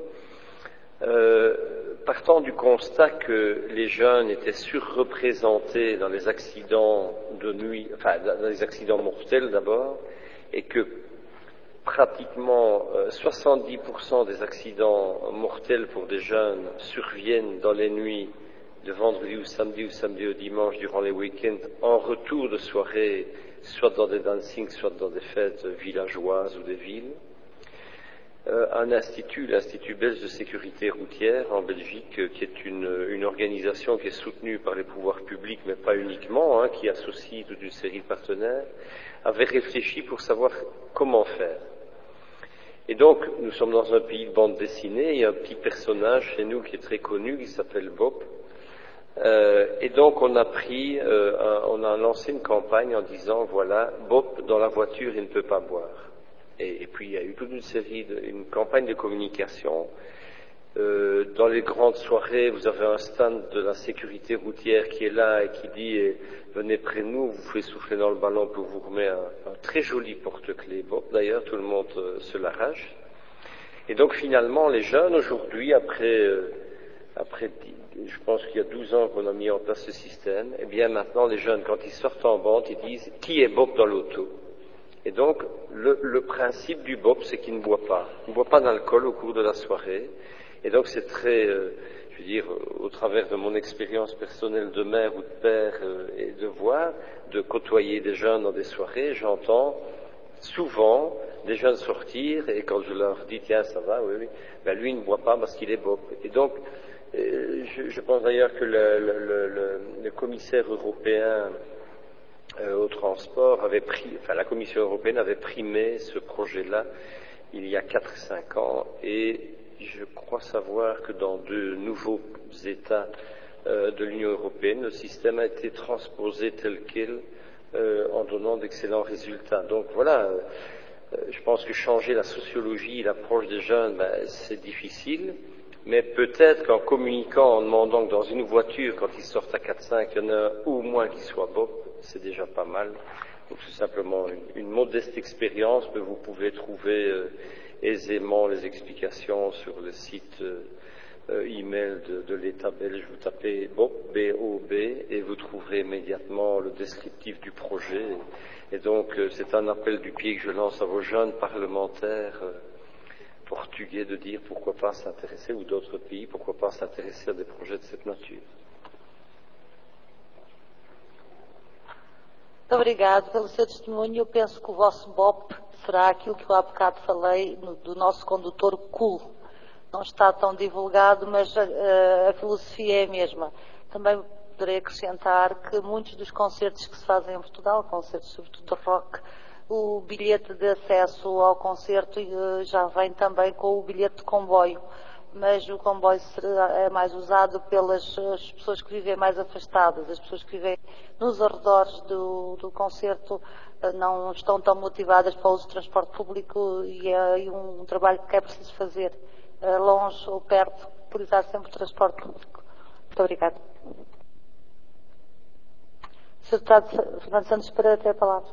partant du constat que les jeunes étaient surreprésentés dans les accidents de nuit, enfin dans les accidents mortels d'abord, et que pratiquement 70% des accidents mortels pour des jeunes surviennent dans les nuits de vendredi ou samedi au dimanche durant les week-ends en retour de soirée, soit dans des dancings, soit dans des fêtes villageoises ou des villes. Un institut, l'Institut belge de sécurité routière en Belgique, qui est une organisation qui est soutenue par les pouvoirs publics, mais pas uniquement, qui associe toute une série de partenaires, avait réfléchi pour savoir comment faire. Et donc, nous sommes dans un pays de bande dessinée, il y a un petit personnage chez nous qui est très connu, qui s'appelle Bob. Et donc, on a lancé une campagne en disant, voilà, Bob, dans la voiture, il ne peut pas boire. Et puis il y a eu toute une campagne de communication. Dans les grandes soirées, vous avez un stand de la sécurité routière qui est là et qui dit venez près de nous, vous pouvez souffler dans le ballon pour vous remettre un très joli porte-clés. Bon, d'ailleurs, tout le monde se l'arrache. Et donc finalement, les jeunes aujourd'hui, après je pense qu'il y a 12 ans qu'on a mis en place ce système, et bien maintenant les jeunes, quand ils sortent en bande, ils disent qui est Bob dans l'auto. Et donc, le principe du BOP, c'est qu'il ne boit pas. Il ne boit pas d'alcool au cours de la soirée. Et donc, c'est très, je veux dire, au travers de mon expérience personnelle de mère ou de père et de voir, de côtoyer des jeunes dans des soirées, j'entends souvent des jeunes sortir et quand je leur dis, tiens, ça va, oui, ben lui, il ne boit pas parce qu'il est BOP. Et donc, je pense d'ailleurs que le commissaire européen au transport la Commission européenne avait primé ce projet-là il y a 4-5 ans et je crois savoir que dans de nouveaux États de l'Union européenne, le système a été transposé tel quel en donnant d'excellents résultats. Donc voilà, je pense que changer la sociologie, l'approche des jeunes, c'est difficile. Mais peut-être qu'en communiquant, en demandant que dans une voiture, quand ils sortent à 4-5, il y en a un au moins qui soit BOP, c'est déjà pas mal. Donc c'est simplement une modeste expérience, mais vous pouvez trouver aisément les explications sur le site email de l'État belge. Vous tapez BOP, B-O-B, et vous trouverez immédiatement le descriptif du projet. Et donc c'est un appel du pied que je lance à vos jeunes parlementaires portugais de dire pourquoi pas s'intéresser, ou d'autres pays, pourquoi pas s'intéresser à des projets de cette nature. Muito obrigado pelo seu testemunho. Eu penso que o vosso BOP será aquilo que eu há bocado falei do nosso condutor cool. Não está tão divulgado, mas a filosofia é a mesma. Também poderei acrescentar que muitos dos concertos que se fazem em Portugal, concertos sobretudo de rock, o bilhete de acesso ao concerto já vem também com o bilhete de comboio. Mas o comboio é mais usado pelas pessoas que vivem mais afastadas. As pessoas que vivem nos arredores do concerto não estão tão motivadas para o uso do transporte público e é aí um trabalho que é preciso fazer longe ou perto, por usar sempre o transporte público. Muito obrigada. Sr. Deputado Fernando Santos Pereira, tem a palavra.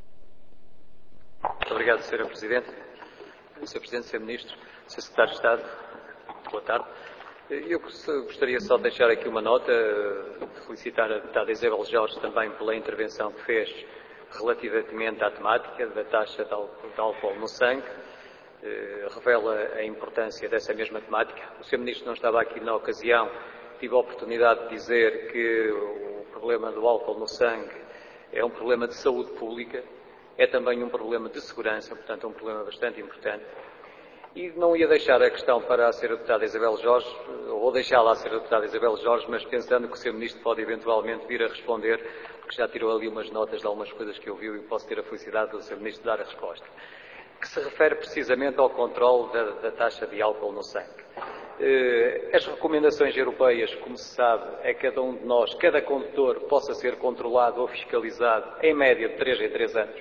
Muito obrigado, Sra. Presidente. Sr. Presidente, Sr. Ministro, Sr. Secretário de Estado, boa tarde. Eu gostaria só de deixar aqui uma nota, felicitar a deputada Isabel Jorge também pela intervenção que fez relativamente à temática da taxa de álcool no sangue. Revela a importância dessa mesma temática. O Sr. Ministro não estava aqui na ocasião, tive a oportunidade de dizer que o problema do álcool no sangue é um problema de saúde pública, é também um problema de segurança, portanto é um problema bastante importante. E não ia deixar a questão para a Sra. Deputada Isabel Jorge, ou deixá-la à Sra. Deputada Isabel Jorge, mas pensando que o Sr. Ministro pode eventualmente vir a responder, porque já tirou ali umas notas de algumas coisas que eu vi e posso ter a felicidade do Sr. Ministro dar a resposta, que se refere precisamente ao controle da taxa de álcool no sangue. As recomendações europeias, como se sabe, é que cada um de nós, cada condutor, possa ser controlado ou fiscalizado em média de 3 em 3 anos.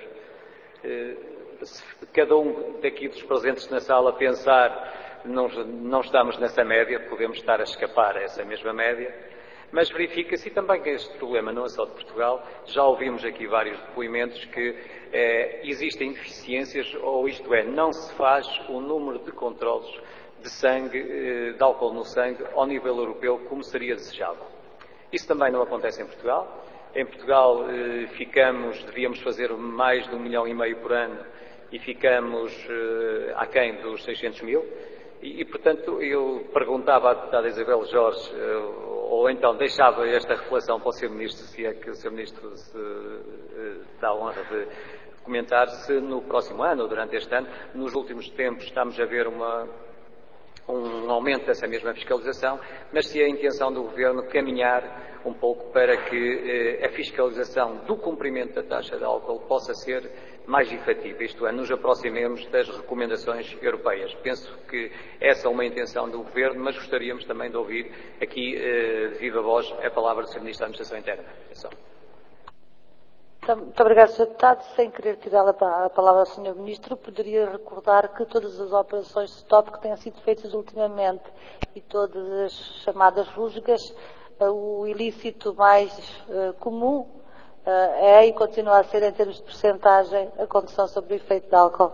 Se cada um daqui dos presentes na sala pensar, não estamos nessa média, podemos estar a escapar a essa mesma média, mas verifica-se também que este problema não é só de Portugal, já ouvimos aqui vários depoimentos que existem deficiências, ou isto é, não se faz o número de controlos de sangue, de álcool no sangue, ao nível europeu como seria desejável. Isso também não acontece em Portugal. Em Portugal devíamos fazer mais de 1,5 milhão por ano e ficamos aquém dos 600 mil. E, portanto, eu perguntava à deputada Isabel Jorge, ou então deixava esta reflexão para o Sr. Ministro, se é que o Sr. Ministro se dá a honra de comentar, se no próximo ano, ou durante este ano, nos últimos tempos estamos a ver um aumento dessa mesma fiscalização, mas se é a intenção do Governo caminhar um pouco para que a fiscalização do cumprimento da taxa de álcool possa ser mais efetiva, isto é, nos aproximemos das recomendações europeias. Penso que essa é uma intenção do Governo, mas gostaríamos também de ouvir aqui, de viva voz, a palavra do Sr. Ministro da Administração Interna. Muito obrigado, Sr. Deputado. Sem querer tirar a palavra ao Sr. Ministro, poderia recordar que todas as operações de stop que têm sido feitas ultimamente e todas as chamadas rusgas, o ilícito mais comum é e continua a ser, em termos de percentagem, a condução sob o efeito de álcool.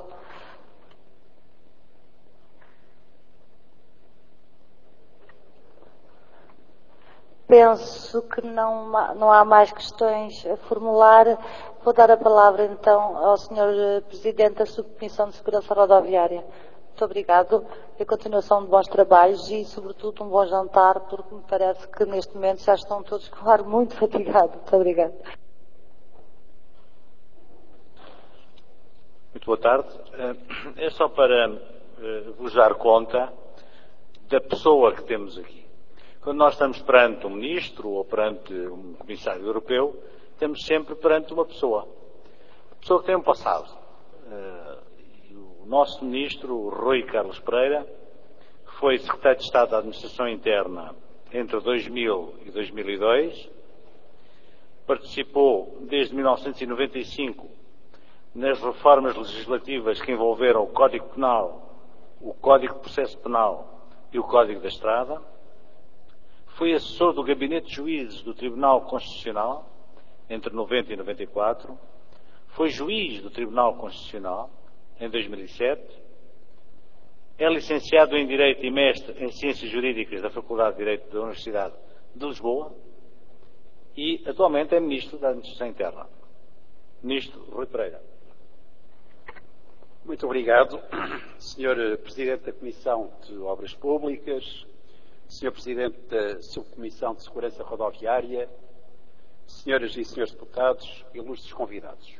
Penso que não há mais questões a formular. Vou dar a palavra então ao Sr. Presidente da Subcomissão de Segurança Rodoviária. Muito obrigado e a continuação de bons trabalhos e, sobretudo, um bom jantar, porque me parece que neste momento já estão todos com ar muito fatigados. Muito obrigado. Muito boa tarde. É só para vos dar conta da pessoa que temos aqui. Quando nós estamos perante um ministro ou perante um comissário europeu, estamos sempre perante uma pessoa. A pessoa que tem um passado. O nosso ministro, Rui Carlos Pereira, foi secretário de Estado da Administração Interna entre 2000 e 2002, participou desde 1995 nas reformas legislativas que envolveram o Código Penal, o Código de Processo Penal e o Código da Estrada. Foi assessor do Gabinete de Juízes do Tribunal Constitucional entre 90 e 94. Foi juiz do Tribunal Constitucional em 2007. É licenciado em Direito e mestre em Ciências Jurídicas da Faculdade de Direito da Universidade de Lisboa e atualmente é Ministro da Administração Interna. Ministro Rui Pereira. Muito obrigado, Sr. Presidente da Comissão de Obras Públicas, Sr. Presidente da Subcomissão de Segurança Rodoviária, senhoras e senhores deputados, ilustres convidados.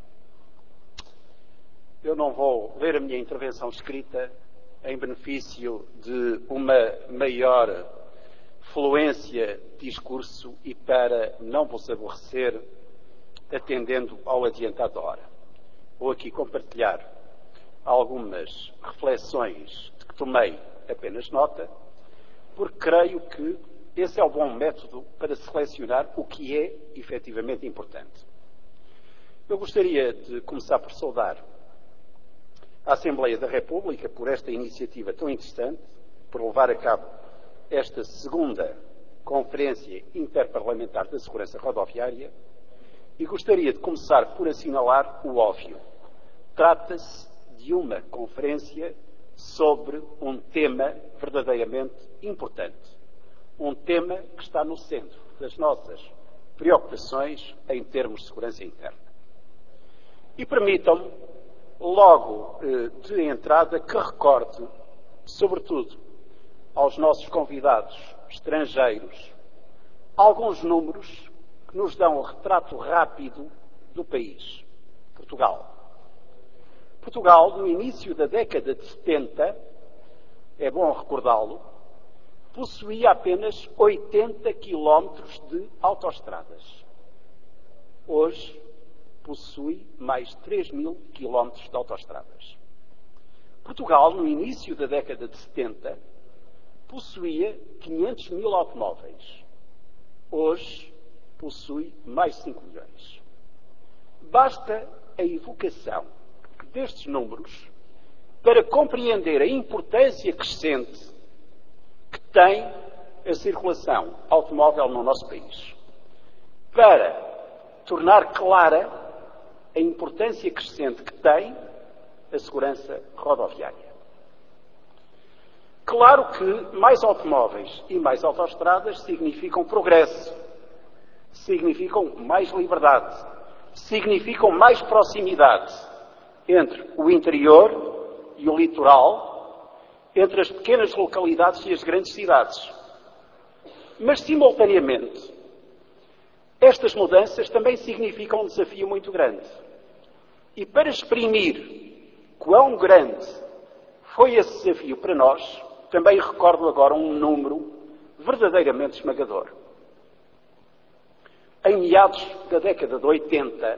Eu não vou ler a minha intervenção escrita em benefício de uma maior fluência de discurso e para não vos aborrecer atendendo ao adiantado da hora. Vou aqui compartilhar algumas reflexões de que tomei apenas nota, porque creio que esse é o bom método para selecionar o que é efetivamente importante. Eu gostaria de começar por saudar a Assembleia da República por esta iniciativa tão interessante, por levar a cabo esta segunda Conferência Interparlamentar da Segurança Rodoviária, e gostaria de começar por assinalar o óbvio. Trata-se de uma conferência sobre um tema verdadeiramente importante. Um tema que está no centro das nossas preocupações em termos de segurança interna. E permitam-me, logo de entrada, que recorde, sobretudo aos nossos convidados estrangeiros, alguns números que nos dão um retrato rápido do país, Portugal. Portugal, no início da década de 70, é bom recordá-lo, possuía apenas 80 quilómetros de autoestradas. Hoje, possui mais 3.000 quilómetros de autoestradas. Portugal, no início da década de 70, possuía 500.000 automóveis. Hoje, possui mais 5 milhões. Basta a evocação destes números para compreender a importância crescente que tem a circulação automóvel no nosso país. Para tornar clara a importância crescente que tem a segurança rodoviária. Claro que mais automóveis e mais autoestradas significam progresso, significam mais liberdade, significam mais proximidade entre o interior e o litoral, entre as pequenas localidades e as grandes cidades. Mas, simultaneamente, estas mudanças também significam um desafio muito grande. E para exprimir quão grande foi esse desafio para nós, também recordo agora um número verdadeiramente esmagador. Em meados da década de 80,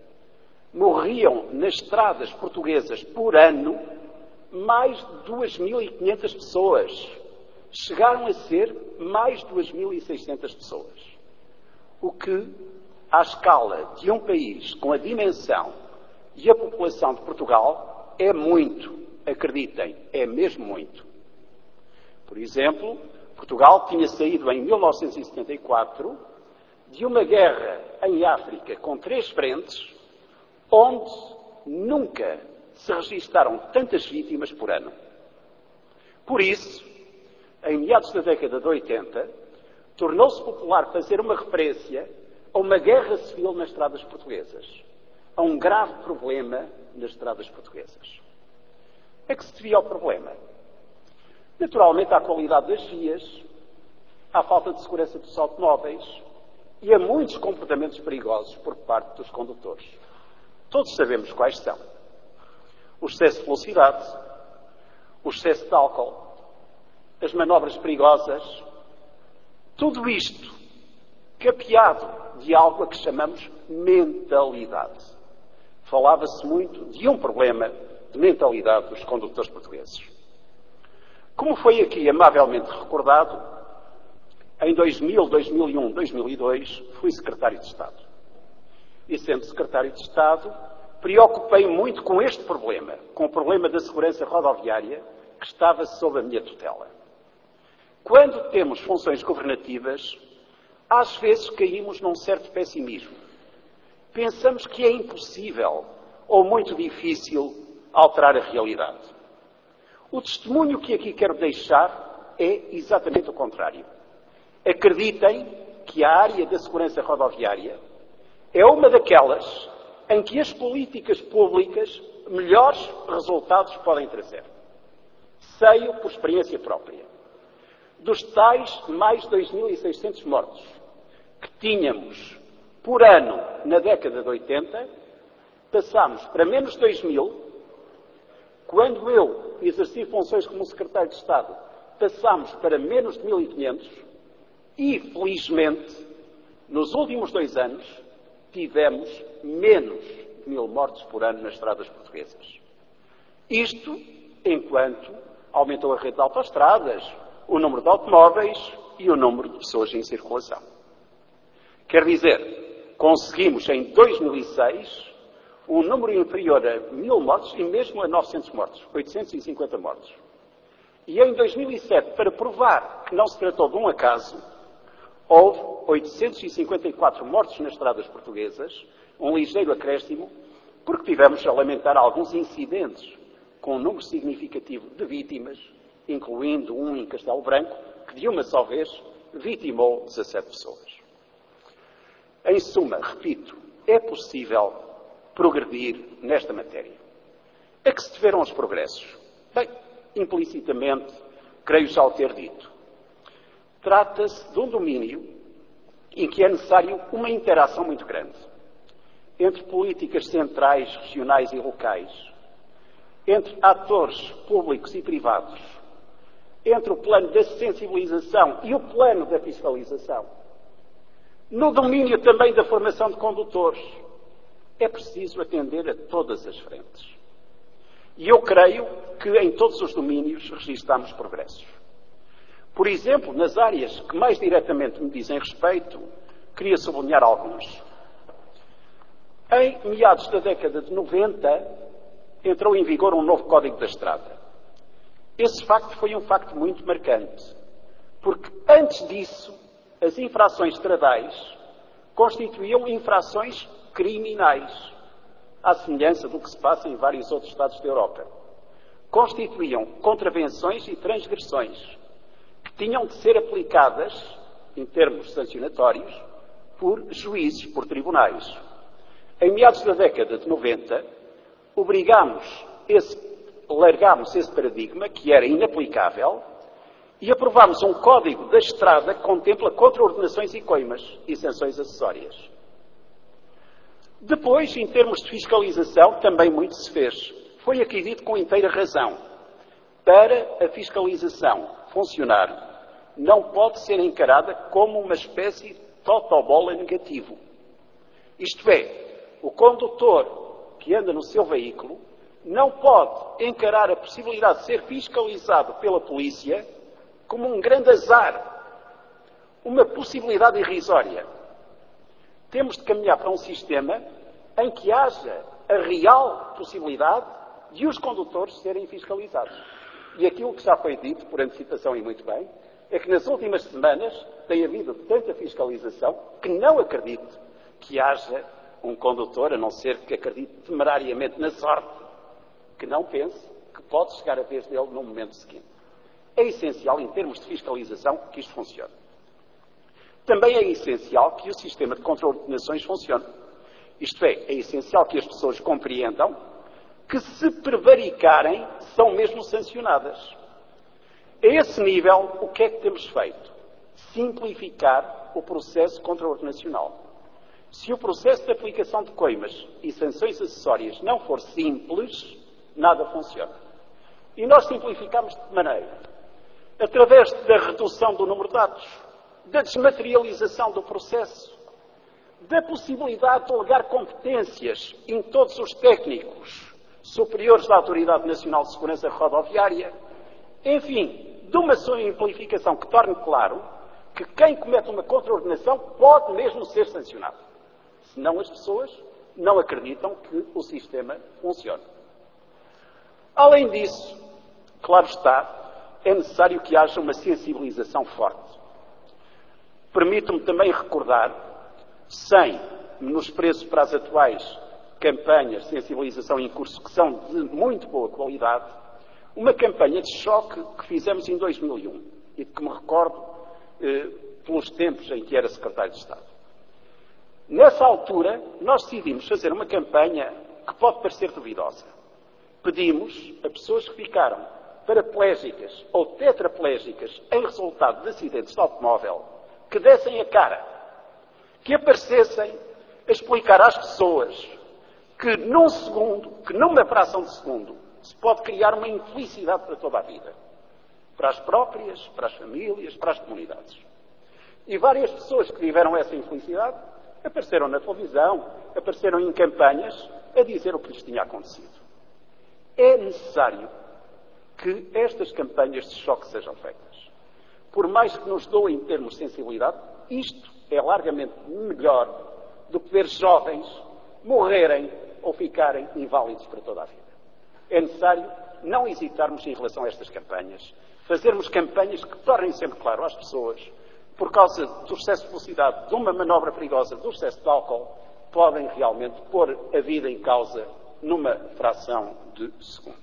morriam nas estradas portuguesas por ano mais de 2.500 pessoas. Chegaram a ser mais de 2.600 pessoas. O que, à escala de um país com a dimensão e a população de Portugal, é muito, acreditem, é mesmo muito. Por exemplo, Portugal tinha saído em 1974 de uma guerra em África com 3 frentes, onde nunca se registaram tantas vítimas por ano. Por isso, em meados da década de 80, tornou-se popular fazer uma referência a uma guerra civil nas estradas portuguesas, a um grave problema nas estradas portuguesas. A que se devia o problema? Naturalmente, à qualidade das vias, à falta de segurança dos automóveis e a muitos comportamentos perigosos por parte dos condutores. Todos sabemos quais são. O excesso de velocidade, o excesso de álcool, as manobras perigosas, tudo isto capeado de algo a que chamamos mentalidade. Falava-se muito de um problema de mentalidade dos condutores portugueses. Como foi aqui amavelmente recordado, em 2000, 2001, 2002, fui secretário de Estado. E sendo secretário de Estado, preocupei muito com este problema, com o problema da segurança rodoviária, que estava sob a minha tutela. Quando temos funções governativas, às vezes caímos num certo pessimismo. Pensamos que é impossível ou muito difícil alterar a realidade. O testemunho que aqui quero deixar é exatamente o contrário. Acreditem que a área da segurança rodoviária é uma daquelas em que as políticas públicas melhores resultados podem trazer. Sei-o por experiência própria. Dos tais mais 2.600 mortos que tínhamos por ano na década de 80, passámos para menos de 2.000. Quando eu exerci funções como secretário de Estado, passámos para menos de 1.500 e, felizmente, nos últimos 2 anos, tivemos menos de 1.000 mortes por ano nas estradas portuguesas. Isto enquanto aumentou a rede de autoestradas, o número de automóveis e o número de pessoas em circulação. Quer dizer, conseguimos em 2006 um número inferior a 1.000 mortes e mesmo a 900 mortes, 850 mortes. E em 2007, para provar que não se tratou de um acaso, houve 854 mortes nas estradas portuguesas, um ligeiro acréscimo, porque tivemos a lamentar alguns incidentes com um número significativo de vítimas, incluindo um em Castelo Branco, que de uma só vez vitimou 17 pessoas. Em suma, repito, é possível progredir nesta matéria. A que se deveram os progressos? Bem, implicitamente, creio já o ter dito. Trata-se de um domínio em que é necessário uma interação muito grande entre políticas centrais, regionais e locais, entre atores públicos e privados, entre o plano da sensibilização e o plano da fiscalização, no domínio também da formação de condutores. É preciso atender a todas as frentes. E eu creio que em todos os domínios registramos progressos. Por exemplo, nas áreas que mais diretamente me dizem respeito, queria sublinhar alguns. Em meados da década de 90, entrou em vigor um novo Código da Estrada. Esse facto foi um facto muito marcante, porque antes disso, as infrações estradais constituíam infrações criminais, à semelhança do que se passa em vários outros Estados da Europa. Constituíam contravenções e transgressões que tinham de ser aplicadas, em termos sancionatórios, por juízes, por tribunais. Em meados da década de 90, largámos esse paradigma, que era inaplicável, e aprovámos um Código da Estrada que contempla contraordenações e coimas e sanções acessórias. Depois, em termos de fiscalização, também muito se fez. Foi aqui dito com inteira razão. Para a fiscalização funcionar, não pode ser encarada como uma espécie de totobola negativo. Isto é, o condutor que anda no seu veículo não pode encarar a possibilidade de ser fiscalizado pela polícia como um grande azar, uma possibilidade irrisória. Temos de caminhar para um sistema em que haja a real possibilidade de os condutores serem fiscalizados. E aquilo que já foi dito, por antecipação e muito bem, é que nas últimas semanas tem havido tanta fiscalização que não acredito que haja um condutor, a não ser que acredite temerariamente na sorte, que não pense que pode chegar a vez dele no momento seguinte. É essencial, em termos de fiscalização, que isto funcione. Também é essencial que o sistema de contraordenações funcione. Isto é essencial que as pessoas compreendam que, se prevaricarem, são mesmo sancionadas. A esse nível, o que é que temos feito? Simplificar o processo contraordenacional. Se o processo de aplicação de coimas e sanções acessórias não for simples, nada funciona. E nós simplificamos de que maneira? Através da redução do número de dados, da desmaterialização do processo, da possibilidade de alegar competências em todos os técnicos superiores da Autoridade Nacional de Segurança Rodoviária, enfim, de uma simplificação que torne claro que quem comete uma contraordenação pode mesmo ser sancionado. Senão as pessoas não acreditam que o sistema funcione. Além disso, claro está, é necessário que haja uma sensibilização forte. Permito-me também recordar, sem menosprezo para as atuais campanhas de sensibilização em curso, que são de muito boa qualidade, uma campanha de choque que fizemos em 2001 e que me recordo pelos tempos em que era secretário de Estado. Nessa altura, nós decidimos fazer uma campanha que pode parecer duvidosa. Pedimos a pessoas que ficaram paraplégicas ou tetraplégicas em resultado de acidentes de automóvel que dessem a cara, que aparecessem a explicar às pessoas que num segundo, que numa fração de segundo, se pode criar uma infelicidade para toda a vida. Para as próprias, para as famílias, para as comunidades. E várias pessoas que tiveram essa infelicidade apareceram na televisão, apareceram em campanhas a dizer o que lhes tinha acontecido. É necessário que estas campanhas de choque sejam feitas. Por mais que nos doem em termos de sensibilidade, isto é largamente melhor do que ver jovens morrerem ou ficarem inválidos para toda a vida. É necessário não hesitarmos em relação a estas campanhas, fazermos campanhas que tornem sempre claro às pessoas, por causa do excesso de velocidade, de uma manobra perigosa, do excesso de álcool, podem realmente pôr a vida em causa numa fração de segundo.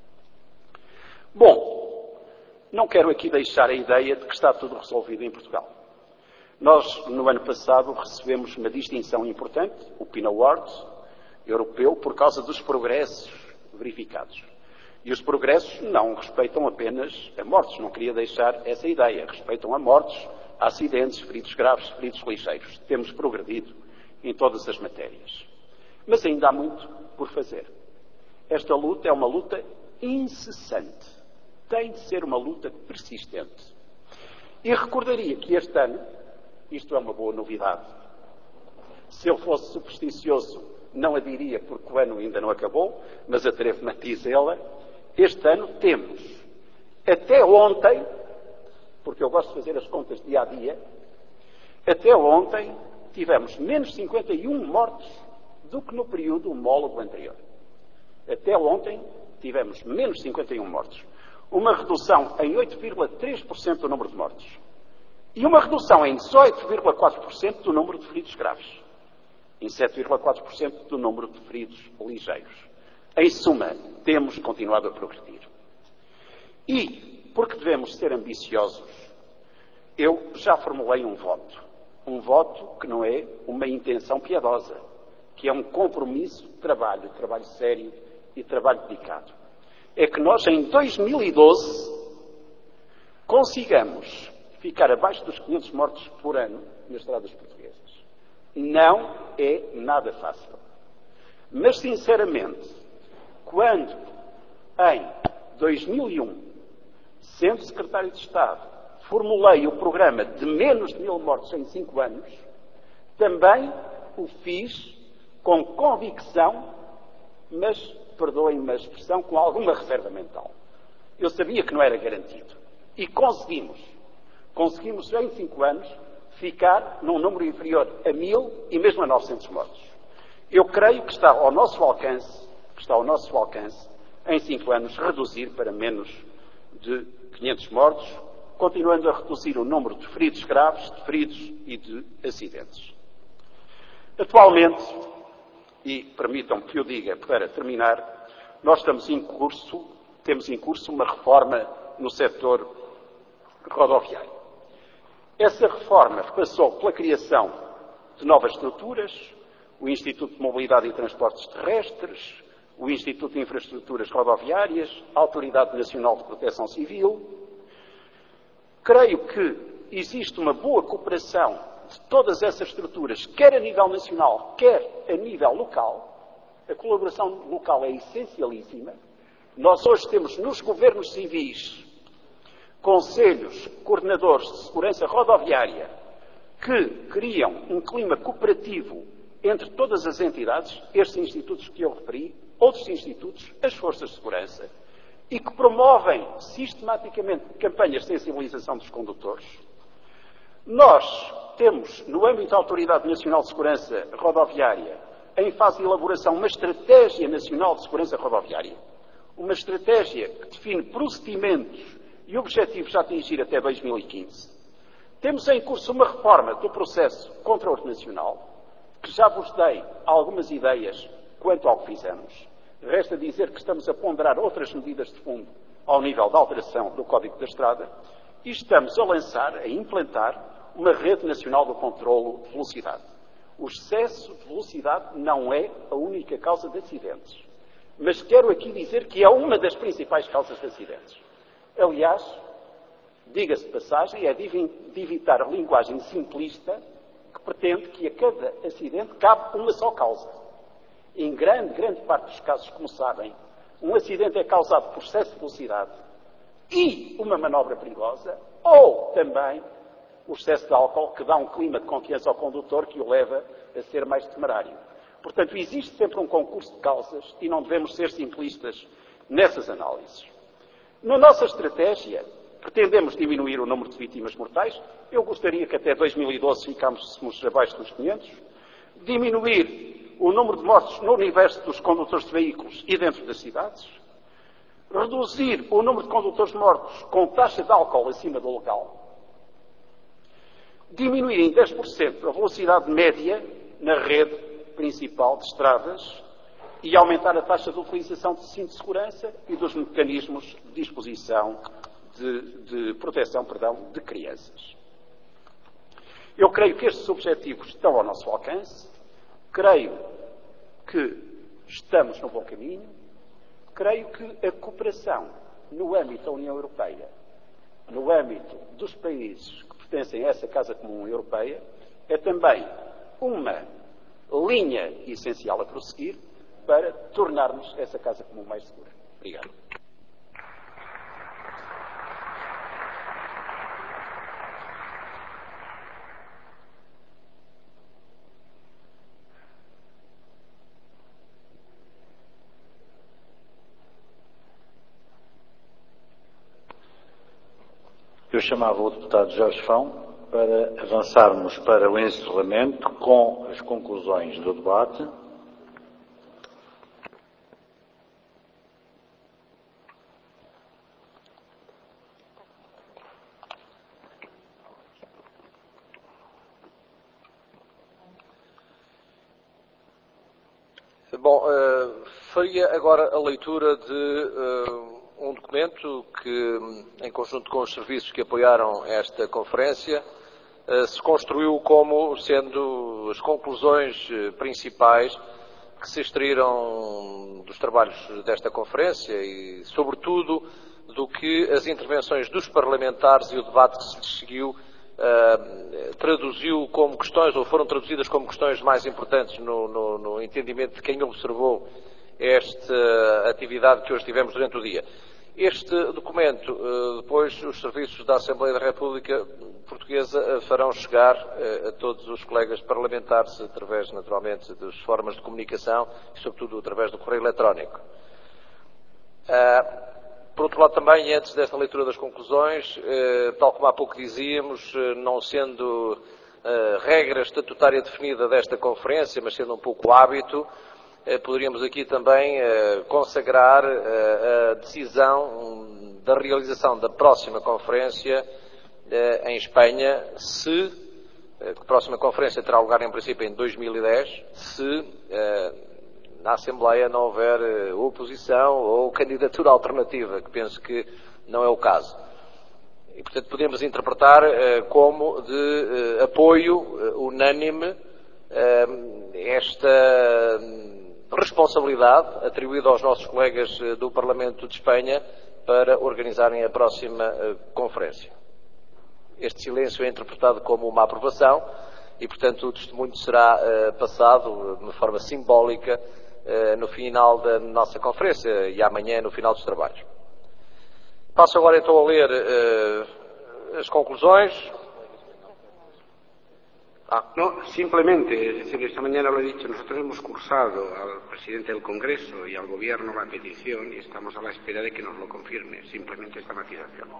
Bom, não quero aqui deixar a ideia de que está tudo resolvido em Portugal. Nós, no ano passado, recebemos uma distinção importante, o PIN Award europeu, por causa dos progressos verificados. E os progressos não respeitam apenas a mortes, não queria deixar essa ideia, respeitam a mortes, a acidentes, feridos graves, feridos ligeiros. Temos progredido em todas as matérias. Mas ainda há muito por fazer. Esta luta é uma luta incessante. Tem de ser uma luta persistente. E recordaria que este ano, isto é uma boa novidade, se eu fosse supersticioso não a diria porque o ano ainda não acabou, mas atrevo-me a dizê-la, este ano temos, até ontem, porque eu gosto de fazer as contas dia a dia, até ontem tivemos menos 51 mortos do que no período homólogo anterior. Até ontem tivemos menos 51 mortos. Uma redução em 8,3% do número de mortos. E uma redução em 18,4% do número de feridos graves. Em 7,4% do número de feridos ligeiros. Em suma, temos continuado a progredir. E, porque devemos ser ambiciosos, eu já formulei um voto. Um voto que não é uma intenção piedosa, que é um compromisso de trabalho sério e trabalho dedicado. É que nós, em 2012, consigamos ficar abaixo dos 500 mortos por ano nas estradas portuguesas. Não é nada fácil. Mas, sinceramente, quando, em 2001, sendo Secretário de Estado, formulei o programa de menos de 1000 mortos em 5 anos, também o fiz com convicção, mas, perdoem-me a expressão, com alguma reserva mental. Eu sabia que não era garantido. E conseguimos em 5 anos, ficar num número inferior a 1000 e mesmo a 900 mortos. Eu creio que está ao nosso alcance, em 5 anos, reduzir para menos de 500 mortos, continuando a reduzir o número de feridos graves, de feridos e de acidentes. Atualmente, e permitam-me que eu diga para terminar, nós temos em curso uma reforma no setor rodoviário. Essa reforma passou pela criação de novas estruturas, o Instituto de Mobilidade e Transportes Terrestres, o Instituto de Infraestruturas Rodoviárias, a Autoridade Nacional de Proteção Civil. Creio que existe uma boa cooperação de todas essas estruturas, quer a nível nacional, quer a nível local. A colaboração local é essencialíssima. Nós hoje temos nos governos civis conselhos, coordenadores de segurança rodoviária que criam um clima cooperativo entre todas as entidades, estes institutos que eu referi, outros institutos, as forças de segurança, e que promovem sistematicamente campanhas de sensibilização dos condutores. Nós temos, no âmbito da Autoridade Nacional de Segurança Rodoviária, em fase de elaboração, uma Estratégia Nacional de Segurança Rodoviária. Uma estratégia que define procedimentos e objetivos a atingir até 2015. Temos em curso uma reforma do processo controle nacional, que já vos dei algumas ideias quanto ao que fizemos. Resta dizer que estamos a ponderar outras medidas de fundo ao nível da alteração do Código da Estrada e estamos a lançar, a implantar, uma rede nacional do controlo de velocidade. O excesso de velocidade não é a única causa de acidentes, mas quero aqui dizer que é uma das principais causas de acidentes. Aliás, diga-se de passagem, é de evitar a linguagem simplista que pretende que a cada acidente cabe uma só causa. Em grande parte dos casos, como sabem, um acidente é causado por excesso de velocidade e uma manobra perigosa, ou também o excesso de álcool, que dá um clima de confiança ao condutor que o leva a ser mais temerário. Portanto, existe sempre um concurso de causas e não devemos ser simplistas nessas análises. Na nossa estratégia, pretendemos diminuir o número de vítimas mortais. Eu gostaria que até 2012 ficássemos abaixo dos 500. Diminuir o número de mortes no universo dos condutores de veículos e dentro das cidades. Reduzir o número de condutores mortos com taxa de álcool acima do legal. Diminuir em 10% a velocidade média na rede principal de estradas e aumentar a taxa de utilização de cinto de segurança e dos mecanismos de disposição de proteção de crianças. Eu creio que estes objetivos estão ao nosso alcance, creio que estamos no bom caminho, creio que a cooperação no âmbito da União Europeia, no âmbito dos países que pertencem a essa Casa Comum Europeia, é também uma linha essencial a prosseguir para tornarmos essa Casa Comum mais segura. Obrigado. Eu chamava o deputado Jorge Fão para avançarmos para o encerramento com as conclusões do debate. Bom, faria agora a leitura de um documento que, em conjunto com os serviços que apoiaram esta conferência, se construiu como sendo as conclusões principais que se extraíram dos trabalhos desta conferência e, sobretudo, do que as intervenções dos parlamentares e o debate que se lhes seguiu traduziu como questões, ou foram traduzidas como questões mais importantes no entendimento de quem observou esta atividade que hoje tivemos durante o dia. Este documento, depois os serviços da Assembleia da República Portuguesa farão chegar a todos os colegas parlamentares através, naturalmente, das formas de comunicação e, sobretudo, através do correio eletrónico. Por outro lado, também, antes desta leitura das conclusões, tal como há pouco dizíamos, não sendo regra estatutária definida desta conferência, mas sendo um pouco hábito, poderíamos aqui também consagrar a decisão da realização da próxima conferência em Espanha, a próxima conferência terá lugar em princípio em 2010, se na Assembleia não houver oposição ou candidatura alternativa, que penso que não é o caso. E, portanto, podemos interpretar como de apoio unânime esta responsabilidade atribuída aos nossos colegas do Parlamento de Espanha para organizarem a próxima conferência. Este silêncio é interpretado como uma aprovação e, portanto, o testemunho será passado de uma forma simbólica no final da nossa conferência e amanhã no final dos trabalhos. Passo agora então a ler as conclusões. No, simplemente, es decir, esta mañana lo he dicho, nosotros hemos cursado al presidente del Congreso y al Gobierno la petición y estamos a la espera de que nos lo confirme, simplemente esta matización.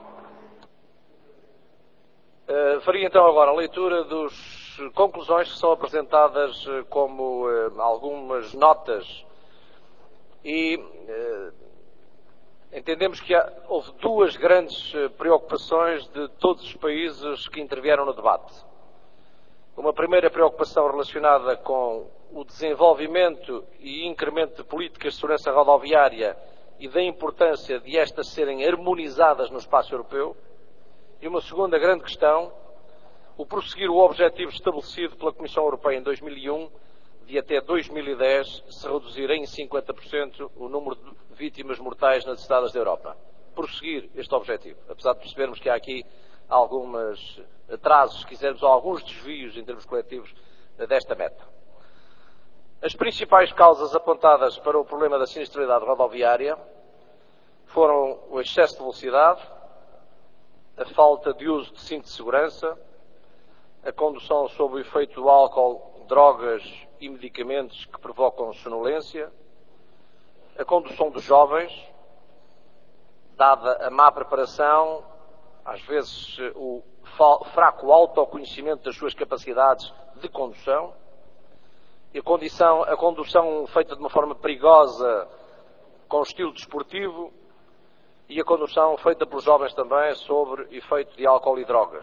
Faria então agora a leitura das conclusões que são apresentadas como algumas notas e entendemos que houve duas grandes preocupações de todos os países que intervieram no debate. Uma primeira preocupação relacionada com o desenvolvimento e incremento de políticas de segurança rodoviária e da importância de estas serem harmonizadas no espaço europeu. E uma segunda grande questão, o prosseguir o objetivo estabelecido pela Comissão Europeia em 2001 de até 2010 se reduzir em 50% o número de vítimas mortais nas estradas da Europa. Prosseguir este objetivo, apesar de percebermos que há aqui alguns atrasos, se quisermos, ou alguns desvios em termos coletivos desta meta. As principais causas apontadas para o problema da sinistralidade rodoviária foram o excesso de velocidade, a falta de uso de cinto de segurança, a condução sob o efeito do álcool, drogas e medicamentos que provocam sonolência, a condução dos jovens, dada a má preparação, às vezes o fraco autoconhecimento das suas capacidades de condução, e a condução feita de uma forma perigosa, com estilo desportivo, e a condução feita pelos jovens também sobre efeito de álcool e drogas.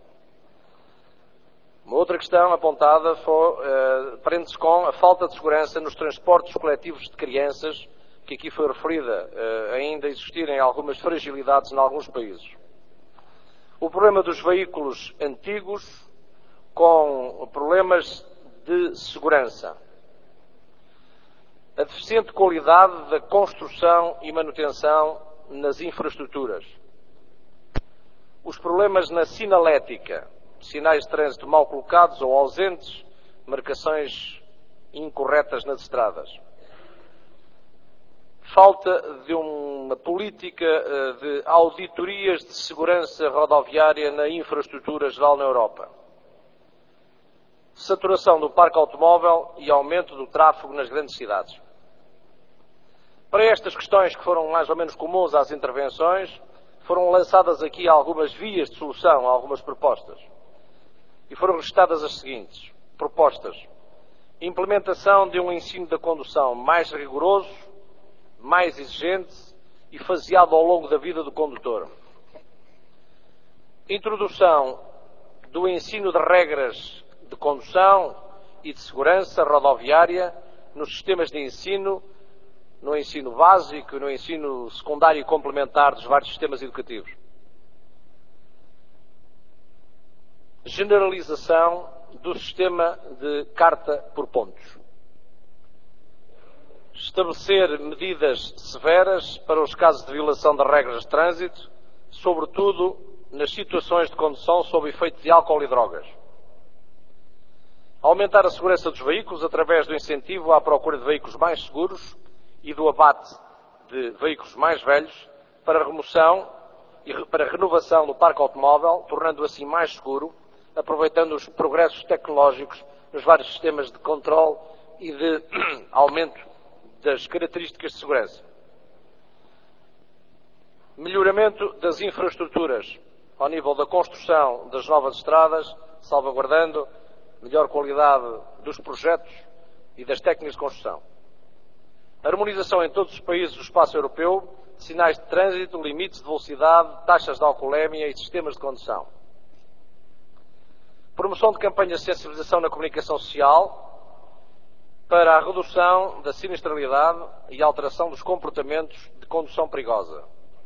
Uma outra questão apontada prende-se com a falta de segurança nos transportes coletivos de crianças, que aqui foi referida, ainda existirem algumas fragilidades em alguns países. O problema dos veículos antigos, com problemas de segurança. A deficiente qualidade da construção e manutenção nas infraestruturas. Os problemas na sinalética, sinais de trânsito mal colocados ou ausentes, marcações incorretas nas estradas. Falta de uma política de auditorias de segurança rodoviária na infraestrutura geral na Europa. Saturação do parque automóvel e aumento do tráfego nas grandes cidades. Para estas questões, que foram mais ou menos comuns às intervenções, foram lançadas aqui algumas vias de solução, algumas propostas. E foram registadas as seguintes propostas. Implementação de um ensino da condução mais rigoroso, mais exigente e faseado ao longo da vida do condutor. Introdução do ensino de regras de condução e de segurança rodoviária nos sistemas de ensino, no ensino básico e no ensino secundário e complementar dos vários sistemas educativos. Generalização do sistema de carta por pontos. Estabelecer medidas severas para os casos de violação das regras de trânsito, sobretudo nas situações de condução sob efeito de álcool e drogas. Aumentar a segurança dos veículos através do incentivo à procura de veículos mais seguros e do abate de veículos mais velhos para remoção e para renovação do parque automóvel, tornando-o assim mais seguro, aproveitando os progressos tecnológicos nos vários sistemas de controle e de aumento das características de segurança. Melhoramento das infraestruturas ao nível da construção das novas estradas, salvaguardando melhor qualidade dos projetos e das técnicas de construção. Harmonização em todos os países do espaço europeu, sinais de trânsito, limites de velocidade, taxas de alcoolemia e sistemas de condução. Promoção de campanhas de sensibilização na comunicação social para a redução da sinistralidade e alteração dos comportamentos de condução perigosa.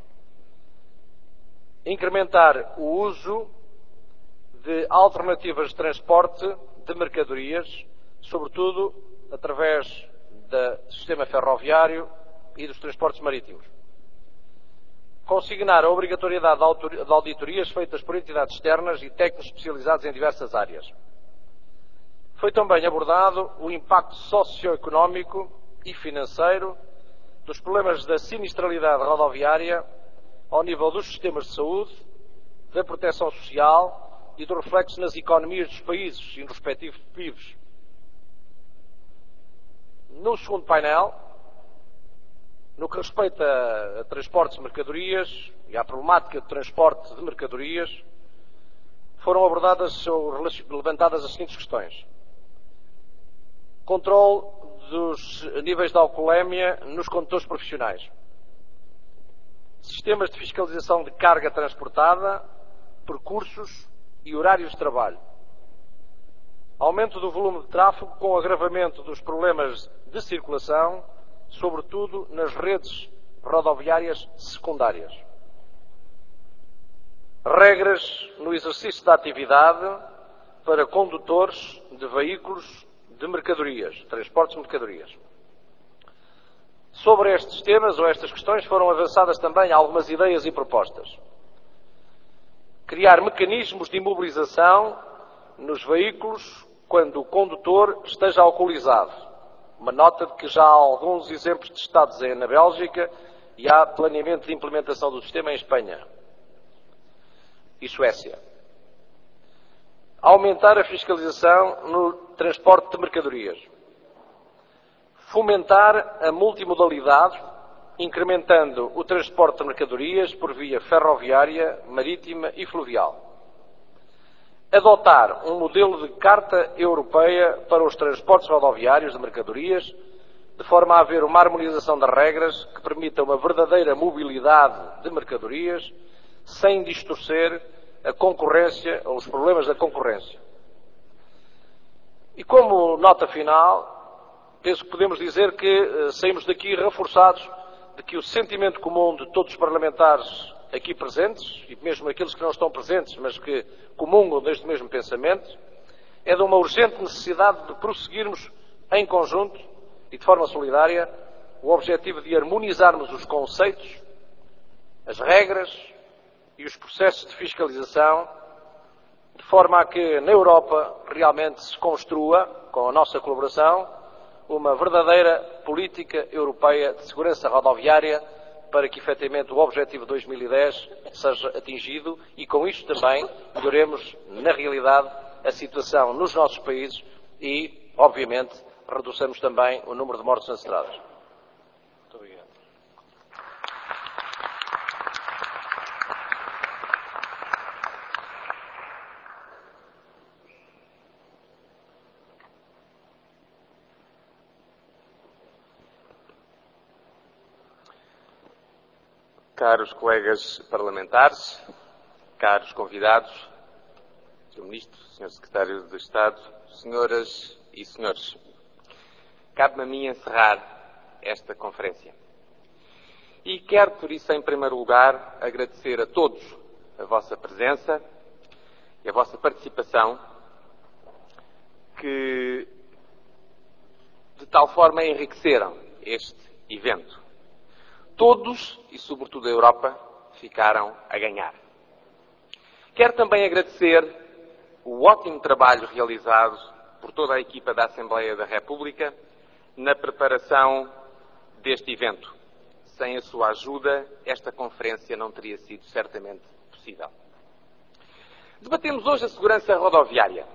Incrementar o uso de alternativas de transporte de mercadorias, sobretudo através do sistema ferroviário e dos transportes marítimos. Consignar a obrigatoriedade de auditorias feitas por entidades externas e técnicos especializados em diversas áreas. Foi também abordado o impacto socioeconómico e financeiro dos problemas da sinistralidade rodoviária ao nível dos sistemas de saúde, da proteção social e do reflexo nas economias dos países e nos respectivos PIBs. No segundo painel, no que respeita a transportes de mercadorias e à problemática de transporte de mercadorias, foram abordadas ou levantadas as seguintes questões. Controle dos níveis de alcoolemia nos condutores profissionais. Sistemas de fiscalização de carga transportada, percursos e horários de trabalho. Aumento do volume de tráfego com agravamento dos problemas de circulação, sobretudo nas redes rodoviárias secundárias. Regras no exercício da atividade para condutores de veículos de mercadorias, transportes de mercadorias. Sobre estes temas ou estas questões foram avançadas também algumas ideias e propostas. criar mecanismos de imobilização nos veículos quando o condutor esteja alcoolizado. Uma nota de que já há alguns exemplos de Estados na Bélgica e há planeamento de implementação do sistema em Espanha e Suécia. Aumentar a fiscalização no transporte de mercadorias. Fomentar a multimodalidade, incrementando o transporte de mercadorias por via ferroviária, marítima e fluvial. Adotar um modelo de Carta Europeia para os transportes rodoviários de mercadorias, de forma a haver uma harmonização das regras que permita uma verdadeira mobilidade de mercadorias, sem distorcer a concorrência ou os problemas da concorrência. E como nota final, penso que podemos dizer que saímos daqui reforçados de que o sentimento comum de todos os parlamentares aqui presentes, e mesmo aqueles que não estão presentes, mas que comungam deste mesmo pensamento, é de uma urgente necessidade de prosseguirmos em conjunto e de forma solidária o objetivo de harmonizarmos os conceitos, as regras e os processos de fiscalização, de forma a que na Europa realmente se construa, com a nossa colaboração, uma verdadeira política europeia de segurança rodoviária para que, efetivamente, o objetivo de 2010 seja atingido e, com isto também, melhoremos, na realidade, a situação nos nossos países e, obviamente, reduçamos também o número de mortes nas estradas. Muito obrigado. Caros colegas parlamentares, caros convidados, Sr. Ministro, Sr. Secretário de Estado, Senhoras e Senhores, cabe-me a mim encerrar esta conferência. E quero, por isso, em primeiro lugar, agradecer a todos a vossa presença e a vossa participação, que de tal forma enriqueceram este evento. Todos, e sobretudo a Europa, ficaram a ganhar. Quero também agradecer o ótimo trabalho realizado por toda a equipa da Assembleia da República na preparação deste evento. Sem a sua ajuda, esta conferência não teria sido certamente possível. Debatemos hoje a segurança rodoviária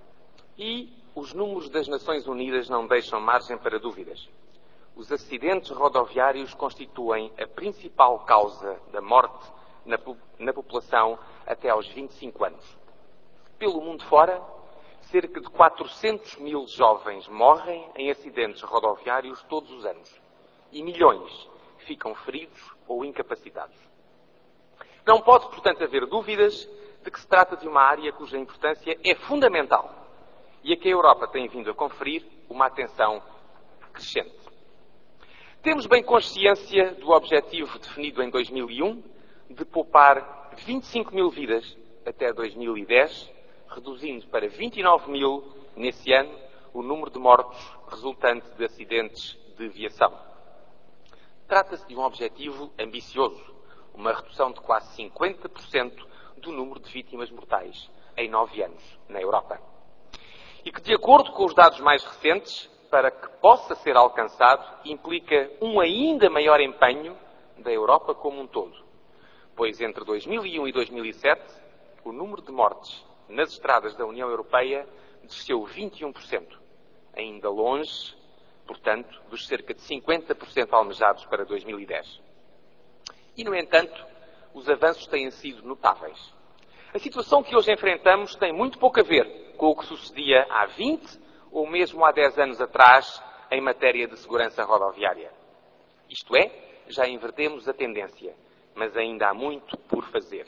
e os números das Nações Unidas não deixam margem para dúvidas. Os acidentes rodoviários constituem a principal causa da morte na população até aos 25 anos. Pelo mundo fora, cerca de 400 mil jovens morrem em acidentes rodoviários todos os anos e milhões ficam feridos ou incapacitados. Não pode, portanto, haver dúvidas de que se trata de uma área cuja importância é fundamental e a que a Europa tem vindo a conferir uma atenção crescente. Temos bem consciência do objetivo definido em 2001 de poupar 25 mil vidas até 2010, reduzindo para 29 mil nesse ano o número de mortos resultante de acidentes de aviação. Trata-se de um objetivo ambicioso, uma redução de quase 50% do número de vítimas mortais em 9 anos na Europa. E que, de acordo com os dados mais recentes, para que possa ser alcançado, implica um ainda maior empenho da Europa como um todo. Pois entre 2001 e 2007, o número de mortes nas estradas da União Europeia desceu 21%, ainda longe, portanto, dos cerca de 50% almejados para 2010. E, no entanto, os avanços têm sido notáveis. A situação que hoje enfrentamos tem muito pouco a ver com o que sucedia há 20 ou mesmo há 10 anos atrás em matéria de segurança rodoviária. Isto é, já invertemos a tendência, mas ainda há muito por fazer.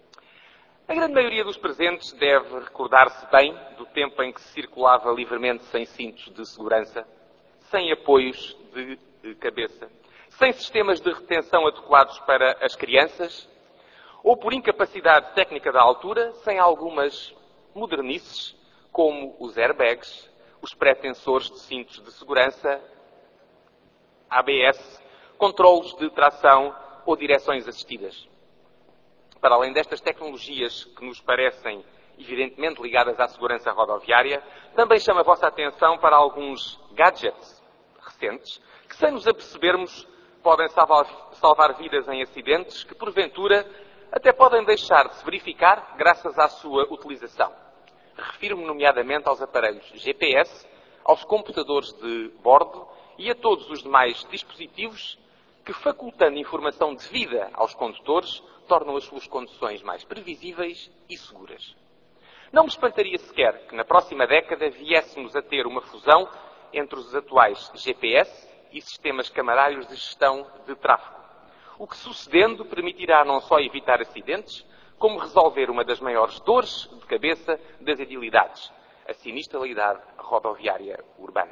A grande maioria dos presentes deve recordar-se bem do tempo em que se circulava livremente sem cintos de segurança, sem apoios de cabeça, sem sistemas de retenção adequados para as crianças, ou por incapacidade técnica da altura, sem algumas modernices, como os airbags, os pré-tensores de cintos de segurança, ABS, controlos de tração ou direções assistidas. para além destas tecnologias que nos parecem evidentemente ligadas à segurança rodoviária, também chamo a vossa atenção para alguns gadgets recentes que, sem nos apercebermos, podem salvar vidas em acidentes que, porventura, até podem deixar de se verificar graças à sua utilização. Refiro-me nomeadamente aos aparelhos GPS, aos computadores de bordo e a todos os demais dispositivos que, facultando informação devida aos condutores, tornam as suas conduções mais previsíveis e seguras. Não me espantaria sequer que na próxima década viéssemos a ter uma fusão entre os atuais GPS e sistemas camarários de gestão de tráfego, o que, sucedendo, permitirá não só evitar acidentes, como resolver uma das maiores dores de cabeça das edilidades, a sinistralidade rodoviária urbana.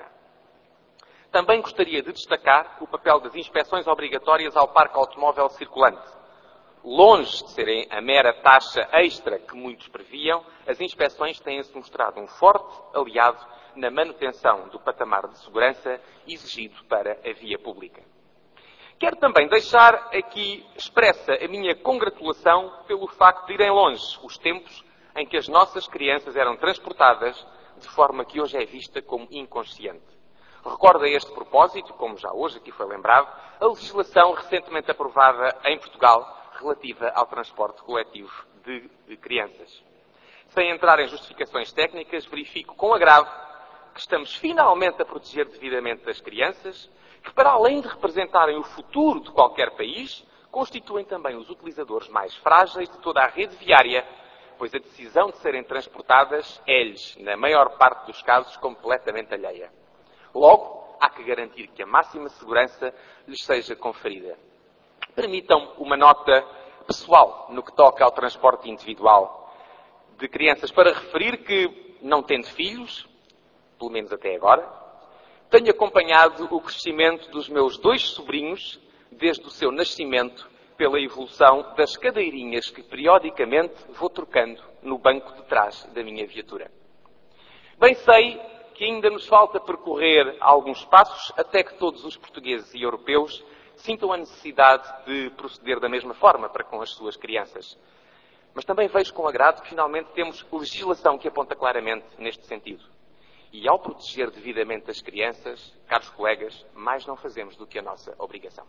Também gostaria de destacar o papel das inspeções obrigatórias ao parque automóvel circulante. Longe de serem a mera taxa extra que muitos previam, as inspeções têm-se mostrado um forte aliado na manutenção do patamar de segurança exigido para a via pública. Quero também deixar aqui expressa a minha congratulação pelo facto de irem longe os tempos em que as nossas crianças eram transportadas de forma que hoje é vista como inconsciente. Recordo a este propósito, como já hoje aqui foi lembrado, a legislação recentemente aprovada em Portugal relativa ao transporte coletivo de crianças. Sem entrar em justificações técnicas, verifico com agravo que estamos finalmente a proteger devidamente as crianças, que, para além de representarem o futuro de qualquer país, constituem também os utilizadores mais frágeis de toda a rede viária, pois a decisão de serem transportadas é-lhes, na maior parte dos casos, completamente alheia. Logo, há que garantir que a máxima segurança lhes seja conferida. Permitam uma nota pessoal no que toca ao transporte individual de crianças, para referir que, não tendo filhos, pelo menos até agora, tenho acompanhado o crescimento dos meus 2 sobrinhos desde o seu nascimento pela evolução das cadeirinhas que periodicamente vou trocando no banco de trás da minha viatura. Bem sei que ainda nos falta percorrer alguns passos até que todos os portugueses e europeus sintam a necessidade de proceder da mesma forma para com as suas crianças. Mas também vejo com agrado que finalmente temos legislação que aponta claramente neste sentido. E ao proteger devidamente as crianças, caros colegas, mais não fazemos do que a nossa obrigação.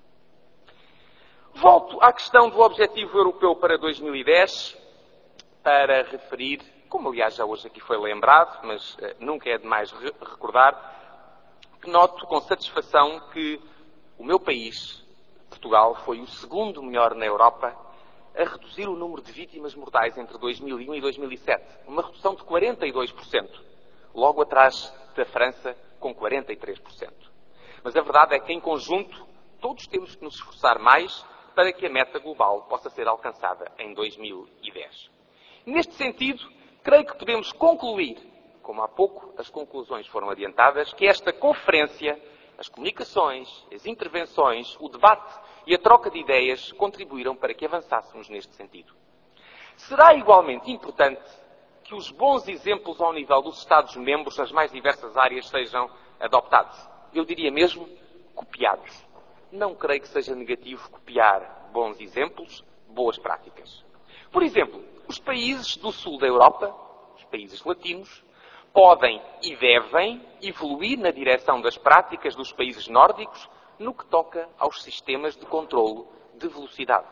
Volto à questão do Objetivo Europeu para 2010 para referir, como aliás já hoje aqui foi lembrado, mas nunca é demais recordar, que noto com satisfação que o meu país, Portugal, foi o segundo melhor na Europa a reduzir o número de vítimas mortais entre 2001 e 2007. Uma redução de 42%. Logo atrás da França, com 43%. Mas a verdade é que, em conjunto, todos temos que nos esforçar mais para que a meta global possa ser alcançada em 2010. Neste sentido, creio que podemos concluir, como há pouco as conclusões foram adiantadas, que esta conferência, as comunicações, as intervenções, o debate e a troca de ideias contribuíram para que avançássemos neste sentido. Será igualmente importante que os bons exemplos ao nível dos Estados-membros nas mais diversas áreas sejam adoptados. Eu diria mesmo copiados. Não creio que seja negativo copiar bons exemplos, boas práticas. Por exemplo, os países do sul da Europa, os países latinos, podem e devem evoluir na direção das práticas dos países nórdicos no que toca aos sistemas de controlo de velocidade.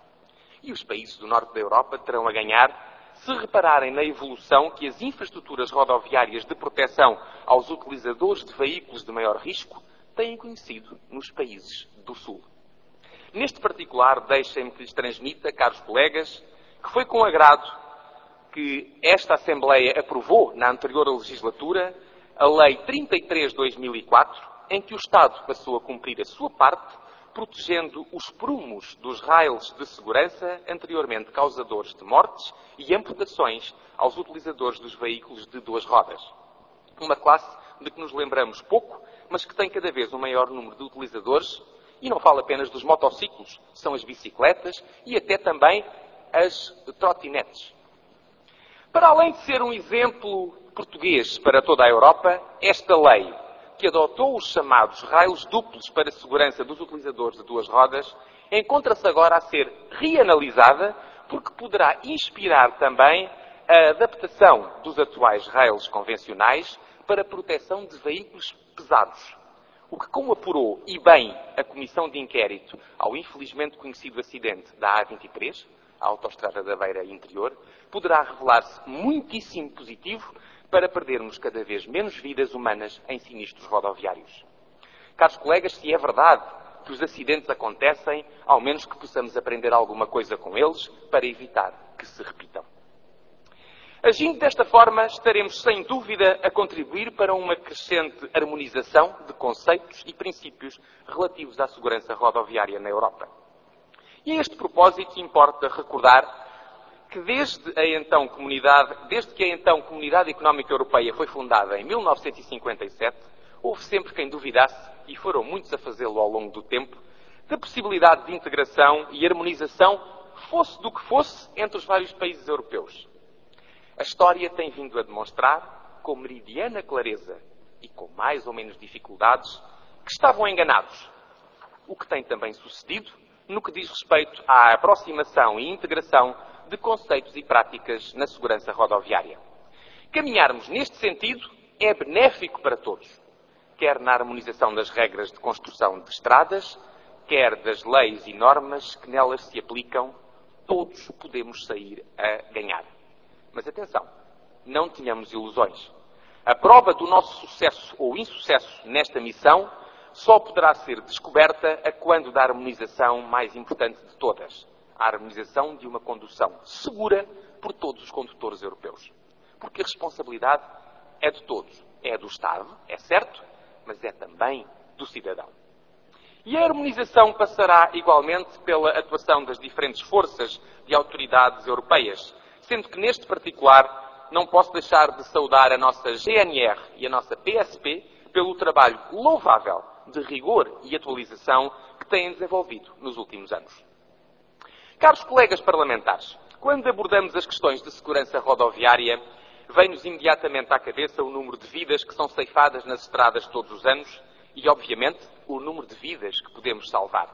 E os países do norte da Europa terão a ganhar se repararem na evolução que as infraestruturas rodoviárias de proteção aos utilizadores de veículos de maior risco têm conhecido nos países do Sul. Neste particular, deixem-me que lhes transmita, caros colegas, que foi com agrado que esta Assembleia aprovou, na anterior legislatura, a Lei 33/2004, em que o Estado passou a cumprir a sua parte, protegendo os prumos dos rails de segurança anteriormente causadores de mortes e amputações aos utilizadores dos veículos de 2 rodas. Uma classe de que nos lembramos pouco, mas que tem cada vez um maior número de utilizadores, e não falo apenas dos motociclos, são as bicicletas e até também as trotinetes. Para além de ser um exemplo português para toda a Europa, esta lei, que adotou os chamados raios duplos para a segurança dos utilizadores de 2 rodas, encontra-se agora a ser reanalisada porque poderá inspirar também a adaptação dos atuais rails convencionais para a proteção de veículos pesados. O que, como apurou e bem a Comissão de Inquérito ao infelizmente conhecido acidente da A23, a Autostrada da Beira Interior, poderá revelar-se muitíssimo positivo para perdermos cada vez menos vidas humanas em sinistros rodoviários. Caros colegas, se é verdade que os acidentes acontecem, ao menos que possamos aprender alguma coisa com eles para evitar que se repitam. Agindo desta forma, estaremos sem dúvida a contribuir para uma crescente harmonização de conceitos e princípios relativos à segurança rodoviária na Europa. E a este propósito importa recordar que desde que a então Comunidade Económica Europeia foi fundada em 1957, houve sempre quem duvidasse, e foram muitos a fazê-lo ao longo do tempo, da possibilidade de integração e harmonização, fosse do que fosse, entre os vários países europeus. A história tem vindo a demonstrar, com meridiana clareza e com mais ou menos dificuldades, que estavam enganados. O que tem também sucedido no que diz respeito à aproximação e integração de conceitos e práticas na segurança rodoviária. Caminharmos neste sentido é benéfico para todos, quer na harmonização das regras de construção de estradas, quer das leis e normas que nelas se aplicam, todos podemos sair a ganhar. Mas atenção, não tenhamos ilusões. A prova do nosso sucesso ou insucesso nesta missão só poderá ser descoberta a quando da harmonização mais importante de todas, a harmonização de uma condução segura por todos os condutores europeus. Porque a responsabilidade é de todos. É do Estado, é certo, mas é também do cidadão. E a harmonização passará igualmente pela atuação das diferentes forças e autoridades europeias, sendo que neste particular não posso deixar de saudar a nossa GNR e a nossa PSP pelo trabalho louvável de rigor e atualização que têm desenvolvido nos últimos anos. Caros colegas parlamentares, quando abordamos as questões de segurança rodoviária, vem-nos imediatamente à cabeça o número de vidas que são ceifadas nas estradas todos os anos e, obviamente, o número de vidas que podemos salvar.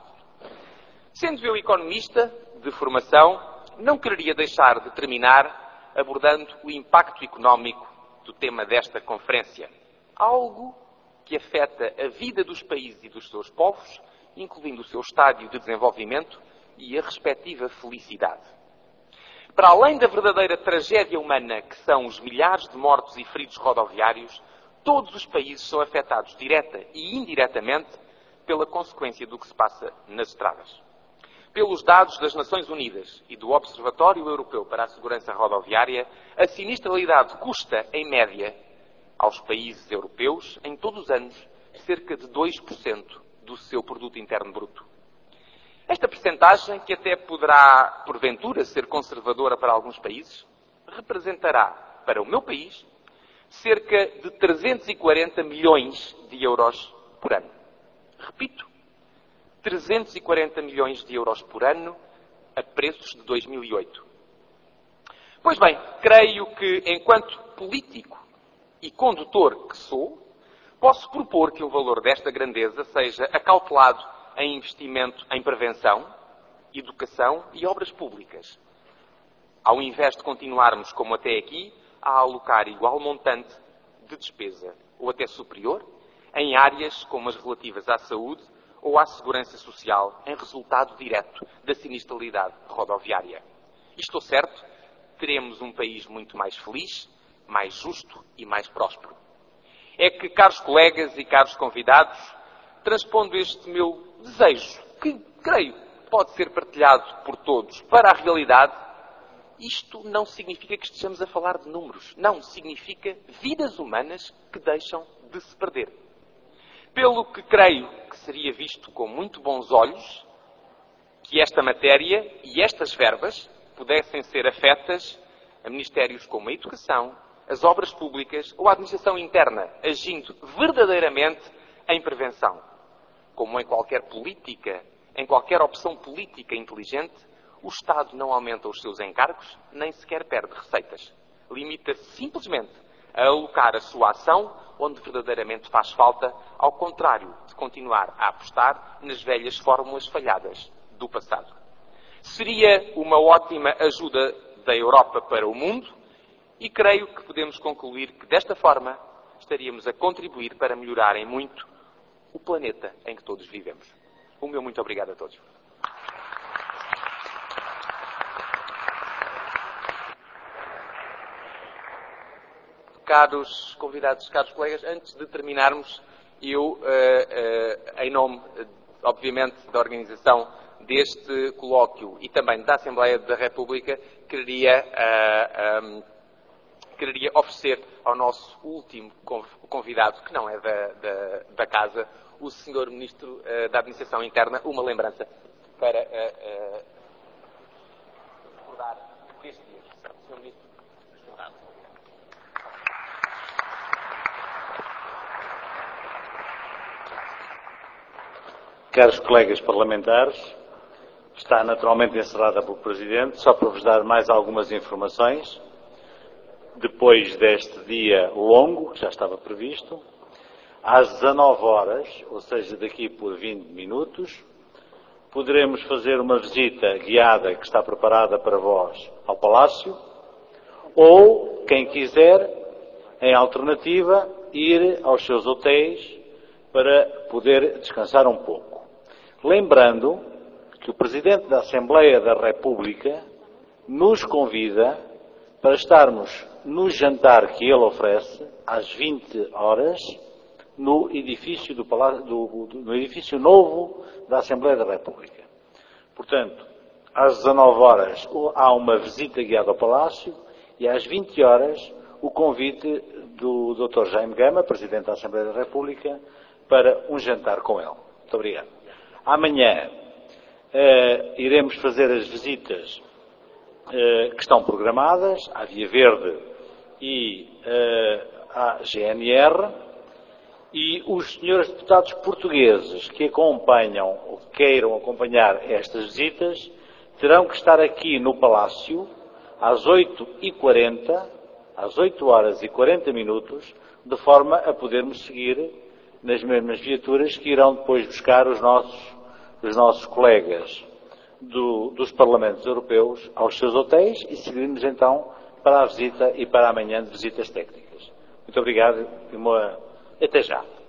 Sendo eu economista de formação, não quereria deixar de terminar abordando o impacto económico do tema desta conferência. Algo que afeta a vida dos países e dos seus povos, incluindo o seu estádio de desenvolvimento e a respectiva felicidade. Para além da verdadeira tragédia humana que são os milhares de mortos e feridos rodoviários, todos os países são afetados direta e indiretamente pela consequência do que se passa nas estradas. Pelos dados das Nações Unidas e do Observatório Europeu para a Segurança Rodoviária, a sinistralidade custa, em média, aos países europeus, em todos os anos, cerca de 2% do seu produto interno bruto. Esta percentagem, que até poderá, porventura, ser conservadora para alguns países, representará, para o meu país, cerca de 340 milhões de euros por ano. Repito, 340 milhões de euros por ano a preços de 2008. Pois bem, creio que, enquanto político e condutor que sou, posso propor que o valor desta grandeza seja acautelado em investimento em prevenção, educação e obras públicas, ao invés de continuarmos, como até aqui, a alocar igual montante de despesa, ou até superior, em áreas como as relativas à saúde ou à segurança social, em resultado direto da sinistralidade rodoviária. E estou certo, teremos um país muito mais feliz, mais justo e mais próspero. É que, caros colegas e caros convidados, transpondo este meu desejo, que creio pode ser partilhado por todos, para a realidade, isto não significa que estejamos a falar de números. Não, significa vidas humanas que deixam de se perder. Pelo que creio que seria visto com muito bons olhos que esta matéria e estas verbas pudessem ser afetas a ministérios como a Educação, as Obras Públicas ou a Administração Interna, agindo verdadeiramente em prevenção. Como em qualquer política, em qualquer opção política inteligente, o Estado não aumenta os seus encargos, nem sequer perde receitas. Limita-se simplesmente a alocar a sua ação onde verdadeiramente faz falta, ao contrário de continuar a apostar nas velhas fórmulas falhadas do passado. Se Seria uma ótima ajuda da Europa para o mundo e creio que podemos concluir que, desta forma, estaríamos a contribuir para melhorar em muito o planeta em que todos vivemos. O meu muito obrigado a todos. Caros convidados, caros colegas, antes de terminarmos, eu, em nome, obviamente, da organização deste colóquio e também da Assembleia da República, quereria oferecer ao nosso último convidado, que não é da Casa, o Sr. Ministro da Administração Interna, uma lembrança para recordar este dia. Sr. Ministro. Caros colegas parlamentares, está naturalmente encerrada pelo Presidente, só para vos dar mais algumas informações. Depois deste dia longo, que já estava previsto, às 19 horas, ou seja, daqui por 20 minutos, poderemos fazer uma visita guiada que está preparada para vós ao Palácio, ou, quem quiser, em alternativa, ir aos seus hotéis para poder descansar um pouco. Lembrando que o Presidente da Assembleia da República nos convida para estarmos no jantar que ele oferece, às 20 horas, no edifício, no edifício novo da Assembleia da República. Portanto, às 19 horas há uma visita guiada ao Palácio e às 20 horas o convite do Dr. Jaime Gama, Presidente da Assembleia da República, para um jantar com ele. Muito obrigado. Amanhã iremos fazer as visitas que estão programadas à Via Verde e à GNR, e os senhores deputados portugueses que acompanham ou queiram acompanhar estas visitas terão que estar aqui no Palácio às 8h40, às 8 horas e 40 minutos, de forma a podermos seguir nas mesmas viaturas que irão depois buscar os nossos colegas dos Parlamentos Europeus aos seus hotéis e seguirmos então para a visita e para amanhã de visitas técnicas. Muito obrigado e até já.